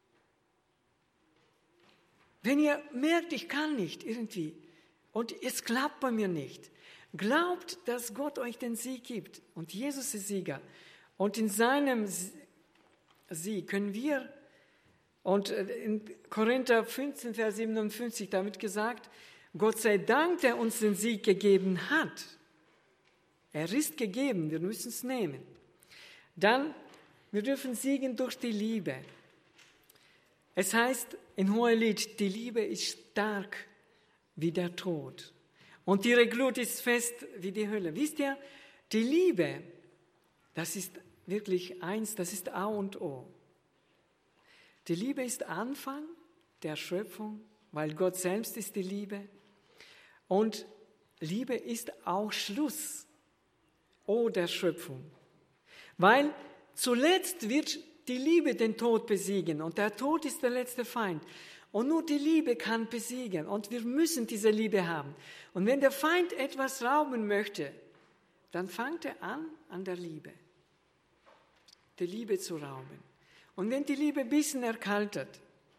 Wenn ihr merkt, ich kann nicht irgendwie und es klappt bei mir nicht, glaubt, dass Gott euch den Sieg gibt und Jesus ist Sieger. Und in seinem Sieg können wir, und in Korinther 15, Vers 57, damit gesagt, Gott sei Dank, der uns den Sieg gegeben hat. Er ist gegeben, wir müssen es nehmen. Dann, wir dürfen siegen durch die Liebe. Es heißt in Hohelied, die Liebe ist stark wie der Tod. Und ihre Glut ist fest wie die Hölle. Wisst ihr, die Liebe, das ist wirklich eins, das ist A und O. Die Liebe ist Anfang der Schöpfung, weil Gott selbst ist die Liebe. Und Liebe ist auch Schluss der Schöpfung. Weil zuletzt wird die Liebe den Tod besiegen und der Tod ist der letzte Feind. Und nur die Liebe kann besiegen und wir müssen diese Liebe haben. Und wenn der Feind etwas rauben möchte, dann fängt er an der Liebe. Die Liebe zu rauben. Und wenn die Liebe ein bisschen erkaltet,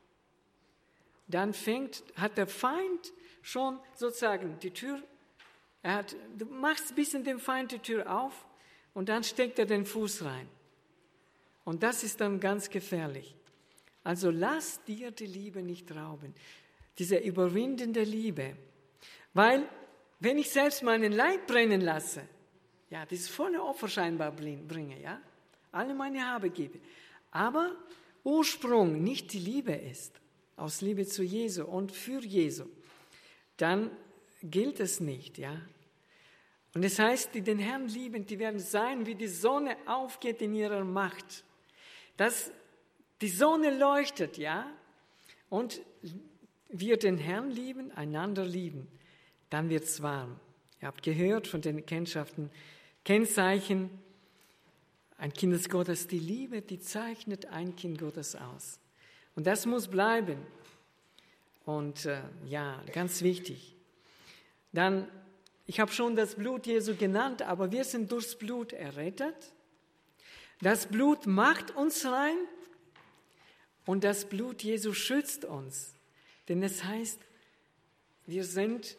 dann hat der Feind schon sozusagen die Tür, du machst ein bisschen dem Feind die Tür auf und dann steckt er den Fuß rein. Und das ist dann ganz gefährlich. Also lass dir die Liebe nicht rauben, diese überwindende Liebe. Weil, wenn ich selbst meinen Leib brennen lasse, ja, das volle Opfer scheinbar bringe, ja, alle meine Habe gebe, aber Ursprung nicht die Liebe ist, aus Liebe zu Jesu und für Jesu, dann gilt es nicht, ja. Und es heißt, die den Herrn lieben, die werden sein, wie die Sonne aufgeht in ihrer Macht. Dass die Sonne leuchtet, ja, und wir den Herrn lieben, einander lieben, dann wird es warm. Ihr habt gehört von den Kennzeichen, ein Kind des Gottes, die Liebe, die zeichnet ein Kind Gottes aus. Und das muss bleiben. Und ganz wichtig. Dann, ich habe schon das Blut Jesu genannt, aber wir sind durchs Blut errettet. Das Blut macht uns rein und das Blut Jesu schützt uns. Denn es heißt, wir sind,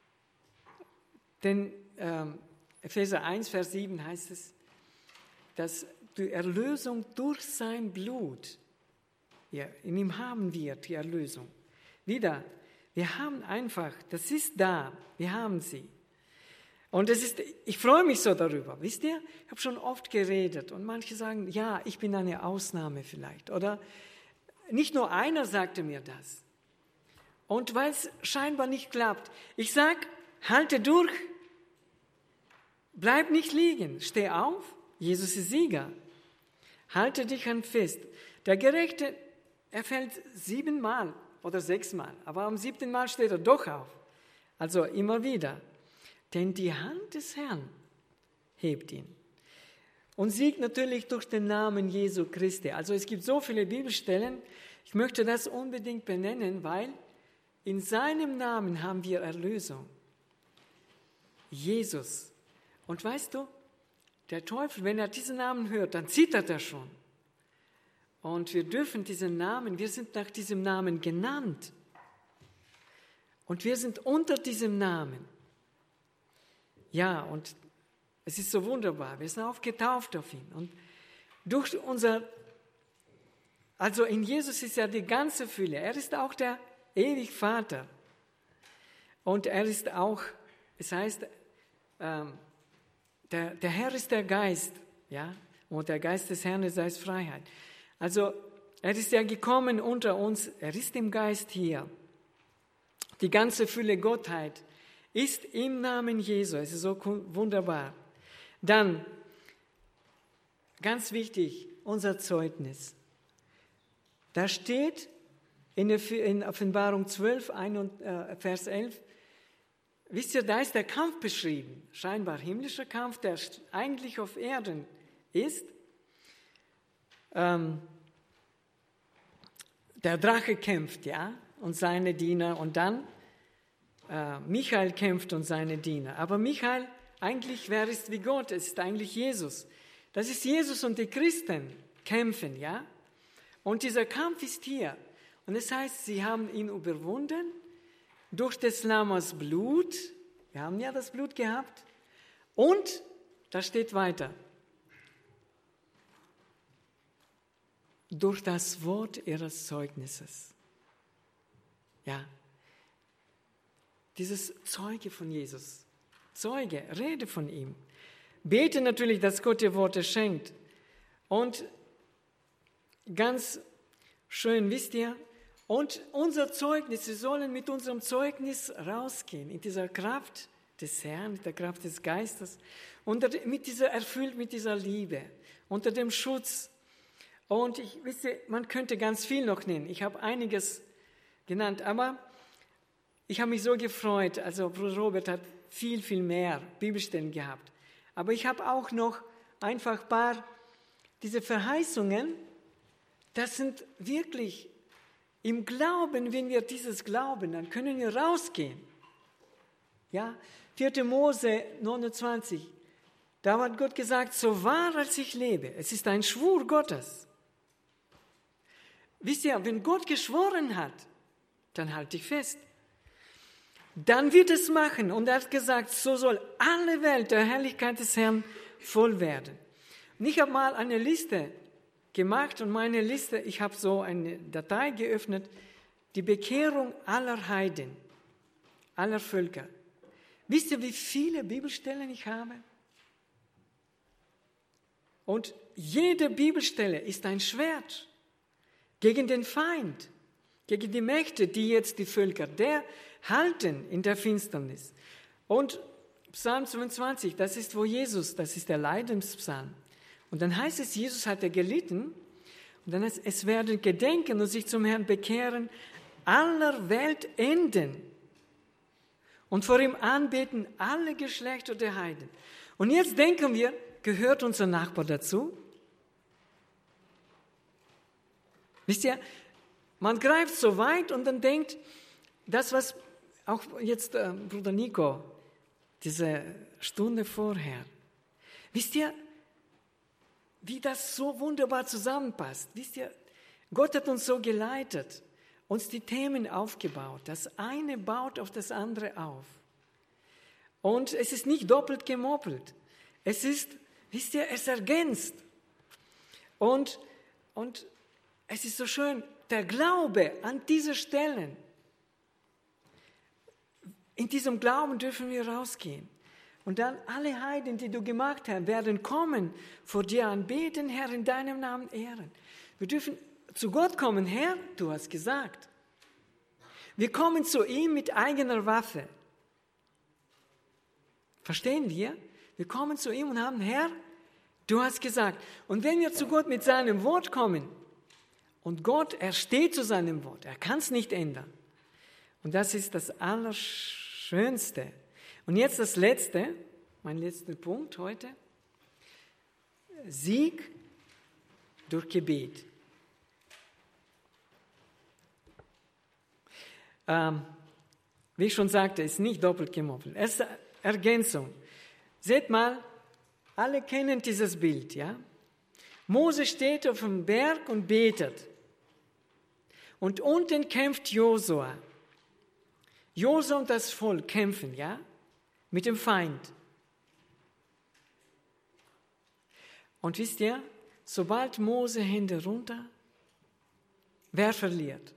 denn Epheser 1, Vers 7 heißt es, dass die Erlösung durch sein Blut, ja, in ihm haben wir die Erlösung. Wieder, wir haben einfach, das ist da, wir haben sie. Und ich freue mich so darüber. Wisst ihr, ich habe schon oft geredet und manche sagen, ja, ich bin eine Ausnahme vielleicht. Oder nicht nur einer sagte mir das. Und weil es scheinbar nicht klappt, ich sage, halte durch, bleib nicht liegen, steh auf, Jesus ist Sieger. Halte dich an fest. Der Gerechte, er fällt 7-mal oder 6-mal, aber am 7. Mal steht er doch auf. Also immer wieder. Denn die Hand des Herrn hebt ihn. Und siegt natürlich durch den Namen Jesu Christi. Also es gibt so viele Bibelstellen, ich möchte das unbedingt benennen, weil in seinem Namen haben wir Erlösung. Jesus. Und weißt du, der Teufel, wenn er diesen Namen hört, dann zittert er schon. Und wir dürfen diesen Namen, wir sind nach diesem Namen genannt. Und wir sind unter diesem Namen. Ja, und es ist so wunderbar. Wir sind auch getauft auf ihn. Und durch also in Jesus ist ja die ganze Fülle. Er ist auch der ewig Vater. Und er ist auch, es heißt, der Herr ist der Geist, ja, und der Geist des Herrn ist Freiheit. Also er ist ja gekommen unter uns, er ist im Geist hier. Die ganze Fülle Gottheit ist im Namen Jesu. Es ist so wunderbar. Dann, ganz wichtig, unser Zeugnis. Da steht in Offenbarung 12, Vers 11, wisst ihr, da ist der Kampf beschrieben, scheinbar himmlischer Kampf, der eigentlich auf Erden ist. Der Drache kämpft, ja, und seine Diener, und dann Michael kämpft und seine Diener. Aber Michael, eigentlich, wer ist wie Gott? Es ist eigentlich Jesus. Das ist Jesus und die Christen kämpfen, ja. Und dieser Kampf ist hier. Und das heißt, sie haben ihn überwunden durch des Lammes Blut. Wir haben ja das Blut gehabt. Und, da steht weiter, durch das Wort ihres Zeugnisses. Ja, dieses Zeuge von Jesus. Zeuge, rede von ihm. Bete natürlich, dass Gott dir Worte schenkt. Und ganz schön, wisst ihr, und unser Zeugnis, wir sollen mit unserem Zeugnis rausgehen, in dieser Kraft des Herrn, in der Kraft des Geistes, und erfüllt mit dieser Liebe, unter dem Schutz. Und wisst ihr, man könnte ganz viel noch nennen. Ich habe einiges genannt, aber ich habe mich so gefreut. Also Bruder Robert hat viel, viel mehr Bibelstellen gehabt. Aber ich habe auch noch einfach ein paar, diese Verheißungen, das sind wirklich im Glauben, wenn wir dieses glauben, dann können wir rausgehen. Ja, 4. Mose 29, da hat Gott gesagt, so wahr als ich lebe, es ist ein Schwur Gottes. Wisst ihr, wenn Gott geschworen hat, dann halte ich fest. Dann wird es machen. Und er hat gesagt, so soll alle Welt der Herrlichkeit des Herrn voll werden. Und ich habe mal eine Liste gemacht und meine Liste, ich habe so eine Datei geöffnet, die Bekehrung aller Heiden, aller Völker. Wisst ihr, wie viele Bibelstellen ich habe? Und jede Bibelstelle ist ein Schwert gegen den Feind, gegen die Mächte, die jetzt die Völker halten in der Finsternis. Und Psalm 22, das ist wo Jesus, das ist der Leidenspsalm. Und dann heißt es, Jesus hat gelitten, und dann heißt es werden gedenken und sich zum Herrn bekehren aller Weltenden und vor ihm anbeten alle Geschlechter der Heiden. Und jetzt denken wir, gehört unser Nachbar dazu? Wisst ihr, man greift so weit und dann denkt, das, was auch jetzt Bruder Nico, diese Stunde vorher, wisst ihr, wie das so wunderbar zusammenpasst. Wisst ihr, Gott hat uns so geleitet, uns die Themen aufgebaut. Das eine baut auf das andere auf. Und es ist nicht doppelt gemoppelt. Es ist, wisst ihr, es ergänzt. Und es ist so schön, der Glaube an diese Stellen. In diesem Glauben dürfen wir rausgehen. Und dann alle Heiden, die du gemacht hast, werden kommen, vor dir anbeten, Herr, in deinem Namen ehren. Wir dürfen zu Gott kommen, Herr, du hast gesagt. Wir kommen zu ihm mit eigener Waffe. Verstehen wir? Wir kommen zu ihm und haben, Herr, du hast gesagt. Und wenn wir zu Gott mit seinem Wort kommen, und Gott, er steht zu seinem Wort, er kann es nicht ändern. Und das ist das Allerschönste. Und jetzt das Letzte, mein letzter Punkt heute. Sieg durch Gebet. Wie ich schon sagte, ist nicht doppelt gemoppelt. Es ist Ergänzung. Seht mal, alle kennen dieses Bild, ja? Mose steht auf dem Berg und betet. Und unten kämpft Josua. Josua und das Volk kämpfen, ja? Mit dem Feind. Und wisst ihr, sobald Mose Hände runter, wer verliert?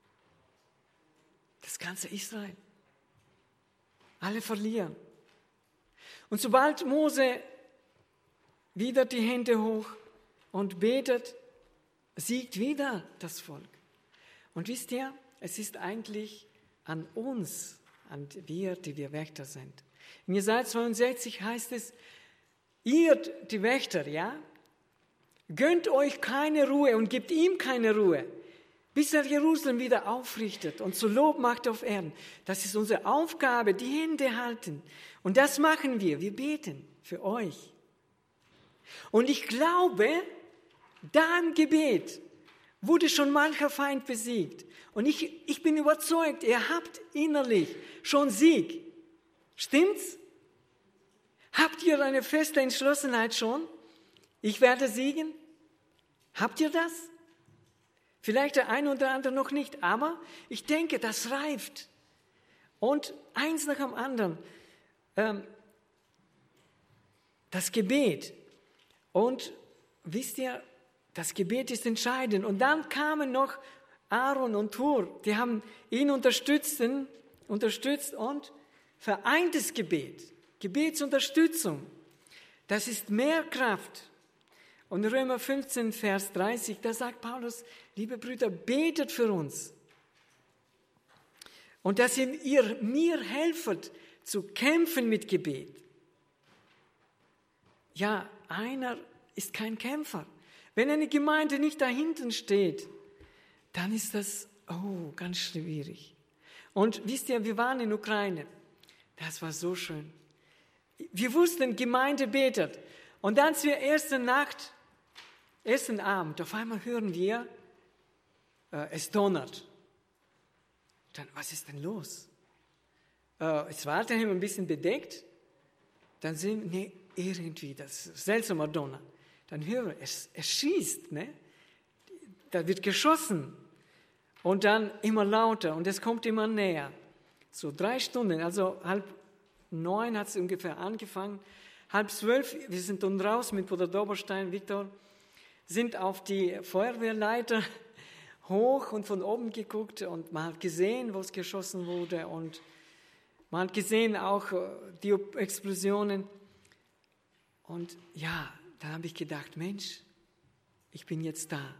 Das ganze Israel. Alle verlieren. Und sobald Mose wieder die Hände hoch und betet, siegt wieder das Volk. Und wisst ihr, es ist eigentlich an uns, an wir, die wir Wächter sind. In Jesaja 62 heißt es, ihr, die Wächter, ja, gönnt euch keine Ruhe und gebt ihm keine Ruhe, bis er Jerusalem wieder aufrichtet und zu Lob macht auf Erden. Das ist unsere Aufgabe, die Hände halten. Und das machen wir. Wir beten für euch. Und ich glaube, da im Gebet wurde schon mancher Feind besiegt. Und ich bin überzeugt, ihr habt innerlich schon Sieg. Stimmt's? Habt ihr eine feste Entschlossenheit schon? Ich werde siegen? Habt ihr das? Vielleicht der eine oder andere noch nicht, aber ich denke, das reift. Und eins nach dem anderen, das Gebet. Und wisst ihr, das Gebet ist entscheidend. Und dann kamen noch Aaron und Hur, die haben ihn unterstützt und vereintes Gebet, Gebetsunterstützung, das ist mehr Kraft. Und Römer 15, Vers 30, da sagt Paulus, liebe Brüder, betet für uns. Und dass ihr mir helft, zu kämpfen mit Gebet. Ja, einer ist kein Kämpfer. Wenn eine Gemeinde nicht da hinten steht, dann ist das, ganz schwierig. Und wisst ihr, wir waren in Ukraine. Das war so schön. Wir wussten, Gemeinde betet. Und dann zur ersten Abend, auf einmal hören wir, es donnert. Dann, was ist denn los? Es war daheim ein bisschen bedeckt. Dann sehen wir, irgendwie, das ist seltsamer Donner. Dann hören wir, es schießt, ne? Da wird geschossen. Und dann immer lauter und es kommt immer näher. So 3 Stunden, also 8:30 hat es ungefähr angefangen. 11:30, wir sind dann raus mit Bruder Doberstein, Viktor, sind auf die Feuerwehrleiter hoch und von oben geguckt und man hat gesehen, wo es geschossen wurde und man hat gesehen auch die Explosionen. Und ja, dann habe ich gedacht, Mensch, ich bin jetzt da.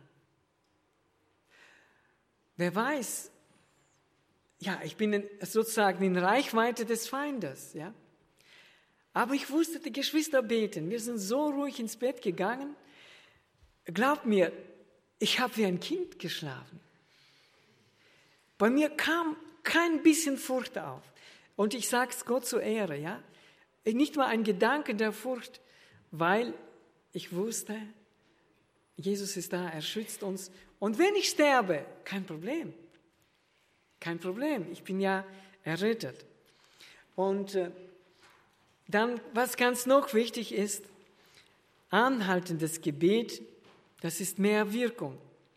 Wer weiß, ja, ich bin sozusagen in Reichweite des Feindes, ja. Aber ich wusste, die Geschwister beten. Wir sind so ruhig ins Bett gegangen. Glaubt mir, ich habe wie ein Kind geschlafen. Bei mir kam kein bisschen Furcht auf. Und ich sage es Gott zur Ehre, ja. Nicht mal ein Gedanke der Furcht, weil ich wusste, Jesus ist da, er schützt uns. Und wenn ich sterbe, kein Problem. Kein Problem, ich bin ja errettet. Und dann, was ganz noch wichtig ist, anhaltendes Gebet, das ist mehr Wirkung.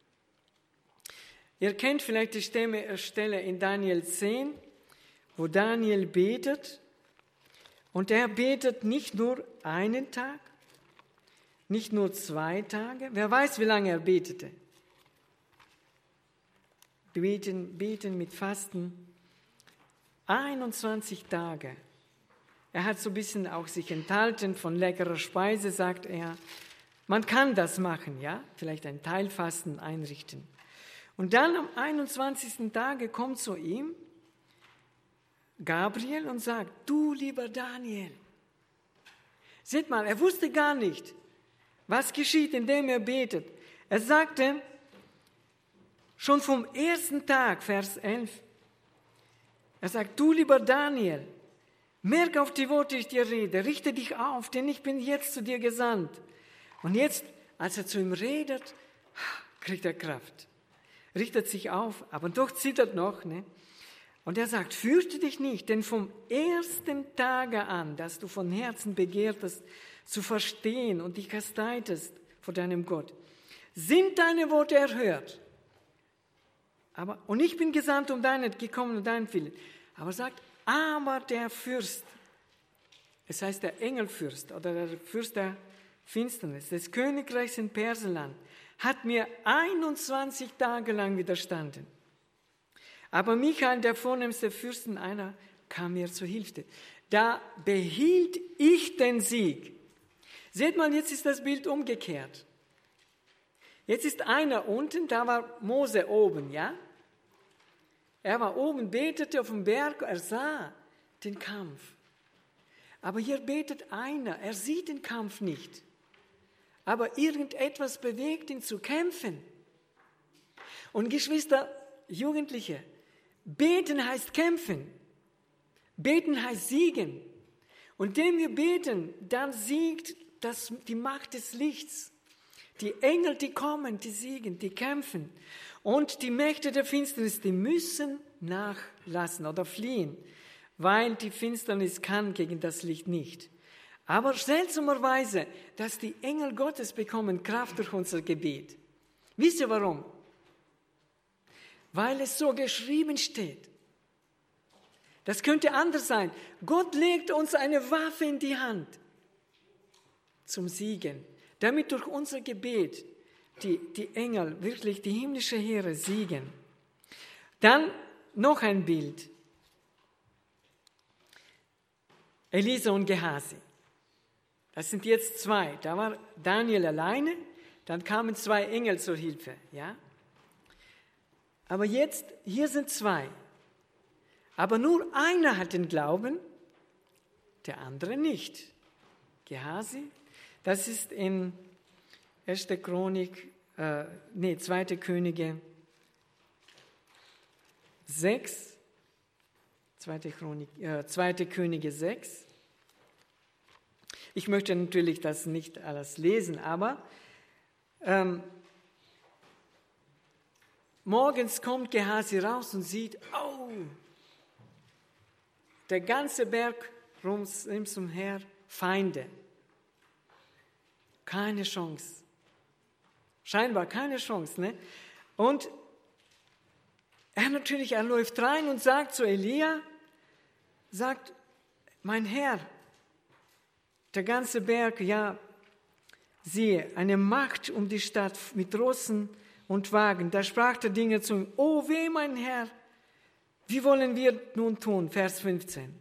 Ihr kennt vielleicht die Stelle in Daniel 10, wo Daniel betet. Und er betet nicht nur einen Tag, nicht nur 2 Tage. Wer weiß, wie lange er betete. Beten mit Fasten. 21 Tage Er hat so ein bisschen auch sich enthalten von leckerer Speise, sagt er. Man kann das machen, ja, vielleicht ein Teilfasten einrichten. Und dann am 21. Tage kommt zu ihm Gabriel und sagt, du lieber Daniel. Seht mal, er wusste gar nicht, was geschieht, indem er betet. Er sagte, schon vom ersten Tag, Vers 11, er sagt, du lieber Daniel, merk auf die Worte, die ich dir rede, richte dich auf, denn ich bin jetzt zu dir gesandt. Und jetzt, als er zu ihm redet, kriegt er Kraft, richtet sich auf, aber doch zittert noch. Ne? Und er sagt, fürchte dich nicht, denn vom ersten Tage an, dass du von Herzen begehrtest, zu verstehen und dich kasteitest vor deinem Gott, sind deine Worte erhört. Und ich bin gesandt gekommen um deinetwillen. Aber sagt, aber der Fürst, es heißt der Engelfürst oder der Fürst der Finsternis des Königreichs in Persenland, hat mir 21 Tage lang widerstanden. Aber Michael, der vornehmste Fürsten einer, kam mir zu Hilfe. Da behielt ich den Sieg. Seht mal, jetzt ist das Bild umgekehrt. Jetzt ist einer unten, da war Mose oben, ja? Er war oben, betete auf dem Berg, er sah den Kampf. Aber hier betet einer, er sieht den Kampf nicht. Aber irgendetwas bewegt ihn zu kämpfen. Und Geschwister, Jugendliche, beten heißt kämpfen. Beten heißt siegen. Und indem wir beten, dann siegt die Macht des Lichts. Die Engel, die kommen, die siegen, die kämpfen. Und die Mächte der Finsternis, die müssen nachlassen oder fliehen, weil die Finsternis kann gegen das Licht nicht. Aber seltsamerweise, dass die Engel Gottes bekommen Kraft durch unser Gebet. Wisst ihr warum? Weil es so geschrieben steht. Das könnte anders sein. Gott legt uns eine Waffe in die Hand zum Siegen, damit durch unser Gebet die Engel, wirklich die himmlische Heere siegen. Dann noch ein Bild. Elisa und Gehasi. Das sind jetzt zwei. Da war Daniel alleine, dann kamen zwei Engel zur Hilfe. Ja? Aber jetzt, hier sind zwei. Aber nur einer hat den Glauben, der andere nicht. Gehasi, das ist in 2. Könige 6, 2. Könige 6. Ich möchte natürlich das nicht alles lesen, aber morgens kommt Gehasi raus und sieht, oh, der ganze Berg ringsumher, Feinde. Keine Chance. Scheinbar keine Chance. Ne? Und er läuft rein und sagt zu Elia, sagt, mein Herr, der ganze Berg, ja, siehe, eine Macht um die Stadt mit Rossen und Wagen. Da sprach der Diener zu ihm, oh weh, mein Herr, wie wollen wir nun tun? Vers 15.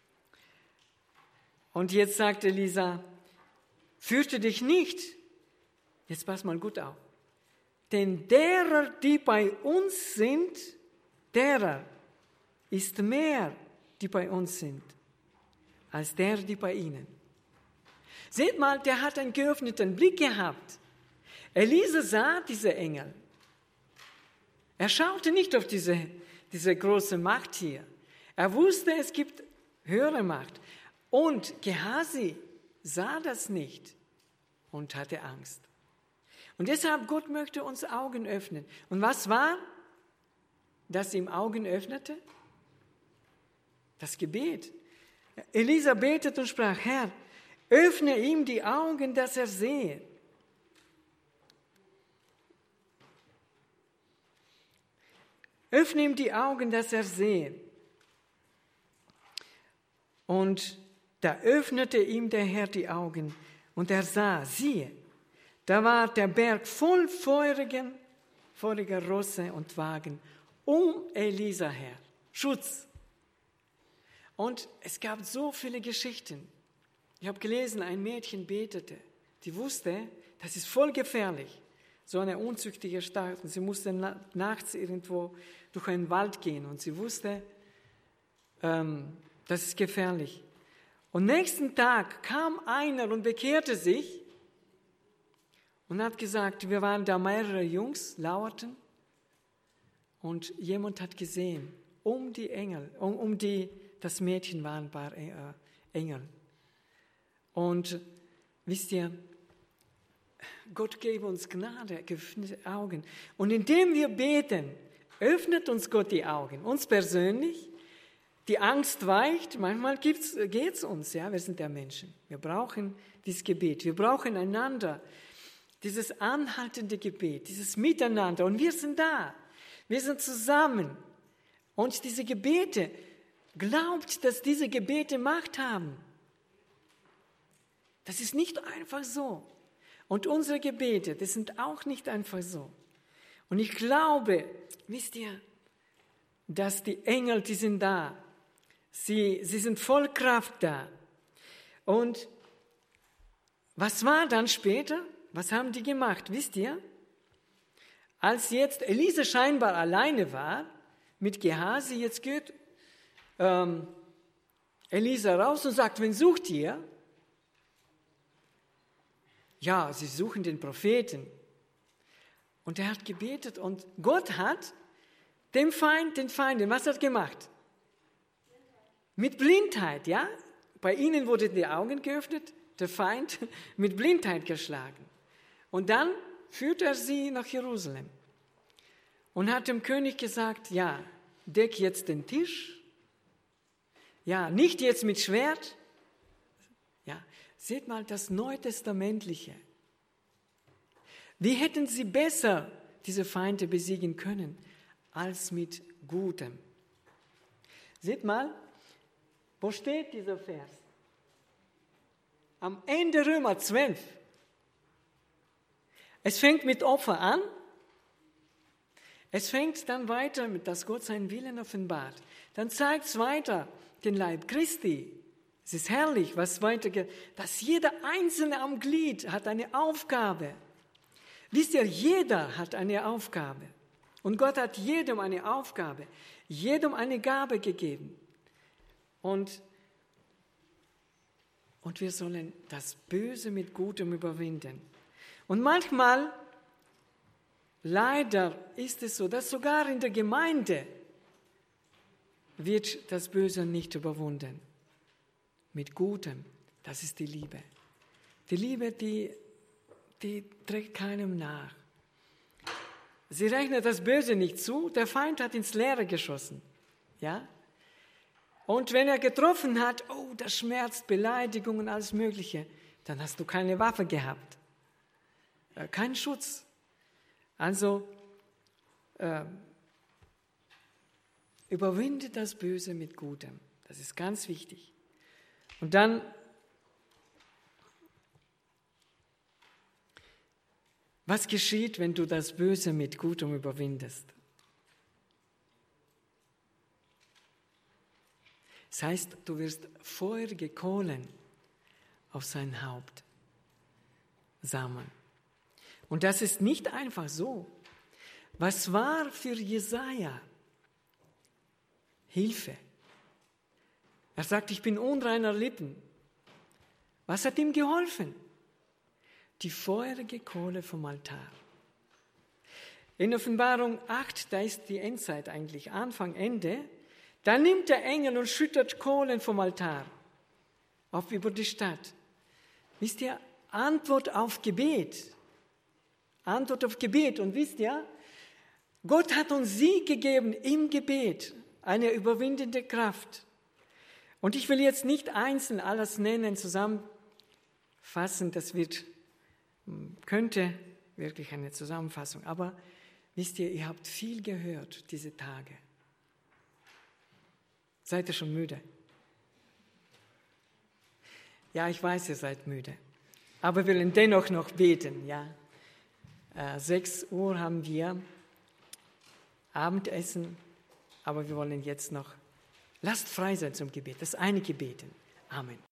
Und jetzt sagt Elisa, fürchte dich nicht. Jetzt pass mal gut auf. Denn derer, die bei uns sind, derer ist mehr, die bei uns sind, als der, die bei ihnen. Seht mal, der hat einen geöffneten Blick gehabt. Elisa sah diese Engel. Er schaute nicht auf diese große Macht hier. Er wusste, es gibt höhere Macht. Und Gehasi sah das nicht und hatte Angst. Und deshalb, Gott möchte uns Augen öffnen. Und was war, das ihm Augen öffnete? Das Gebet. Elisa betet und sprach, Herr, öffne ihm die Augen, dass er sehe. Öffne ihm die Augen, dass er sehe. Und da öffnete ihm der Herr die Augen und er sah, siehe, da war der Berg voll feuriger Rosse und Wagen um Elisa her. Schutz. Und es gab so viele Geschichten. Ich habe gelesen, ein Mädchen betete. Die wusste, das ist voll gefährlich, so eine unzüchtige Stadt. Und sie musste nachts irgendwo durch einen Wald gehen. Und sie wusste, das ist gefährlich. Und nächsten Tag kam einer und bekehrte sich und hat gesagt, wir waren da mehrere Jungs, lauerten. Und jemand hat gesehen, das Mädchen waren ein paar Engel. Und wisst ihr, Gott gebe uns Gnade, geöffnete Augen. Und indem wir beten, öffnet uns Gott die Augen. Uns persönlich, die Angst weicht, manchmal geht es uns, ja, wir sind ja Menschen. Wir brauchen dieses Gebet, wir brauchen einander, dieses anhaltende Gebet, dieses Miteinander. Und wir sind da, wir sind zusammen. Und diese Gebete, glaubt, dass diese Gebete Macht haben. Das ist nicht einfach so. Und unsere Gebete, das sind auch nicht einfach so. Und ich glaube, wisst ihr, dass die Engel, die sind da. Sie sind voll Kraft da. Und was war dann später? Was haben die gemacht? Wisst ihr? Als jetzt Elise scheinbar alleine war mit Gehasi, jetzt geht Elisa raus und sagt, wen sucht ihr? Ja, sie suchen den Propheten. Und er hat gebetet und Gott hat den Feinden, was hat er gemacht? Mit Blindheit, ja? Bei ihnen wurden die Augen geöffnet, der Feind mit Blindheit geschlagen. Und dann führte er sie nach Jerusalem und hat dem König gesagt, ja, deck jetzt den Tisch, ja, nicht jetzt mit Schwert. Ja, seht mal das Neutestamentliche. Wie hätten sie besser diese Feinde besiegen können, als mit Gutem? Seht mal, wo steht dieser Vers? Am Ende Römer 12. Es fängt mit Opfer an. Es fängt dann weiter mit, dass Gott seinen Willen offenbart. Dann zeigt es weiter den Leib Christi. Es ist herrlich, was weitergeht. Dass jeder Einzelne am Glied hat eine Aufgabe. Wisst ihr, jeder hat eine Aufgabe. Und Gott hat jedem eine Aufgabe, jedem eine Gabe gegeben. Und wir sollen das Böse mit Gutem überwinden. Und manchmal, leider ist es so, dass sogar in der Gemeinde wird das Böse nicht überwunden. Mit Gutem, das ist die Liebe. Die Liebe, die trägt keinem nach. Sie rechnet das Böse nicht zu, der Feind hat ins Leere geschossen. Ja? Und wenn er getroffen hat, oh, das schmerzt, Beleidigungen, alles Mögliche, dann hast du keine Waffe gehabt. Keinen Schutz. Also, überwinde das Böse mit Gutem. Das ist ganz wichtig. Und dann, was geschieht, wenn du das Böse mit Gutem überwindest? Das heißt, du wirst feurige Kohlen auf sein Haupt sammeln. Und das ist nicht einfach so. Was war für Jesaja Hilfe? Er sagt, ich bin unreiner Lippen. Was hat ihm geholfen? Die feurige Kohle vom Altar. In Offenbarung 8, da ist die Endzeit eigentlich, Anfang, Ende. Da nimmt der Engel und schüttet Kohlen vom Altar über die Stadt. Wisst ihr, Antwort auf Gebet. Antwort auf Gebet. Und wisst ihr, Gott hat uns Sieg gegeben im Gebet, eine überwindende Kraft. Und ich will jetzt nicht einzeln alles nennen, zusammenfassen, das könnte wirklich eine Zusammenfassung. Aber wisst ihr habt viel gehört diese Tage. Seid ihr schon müde? Ja, ich weiß, ihr seid müde. Aber wir wollen dennoch noch beten, ja. 6 Uhr haben wir Abendessen, aber wir wollen jetzt noch Lasst frei sein zum Gebet. Das eine Gebeten. Amen.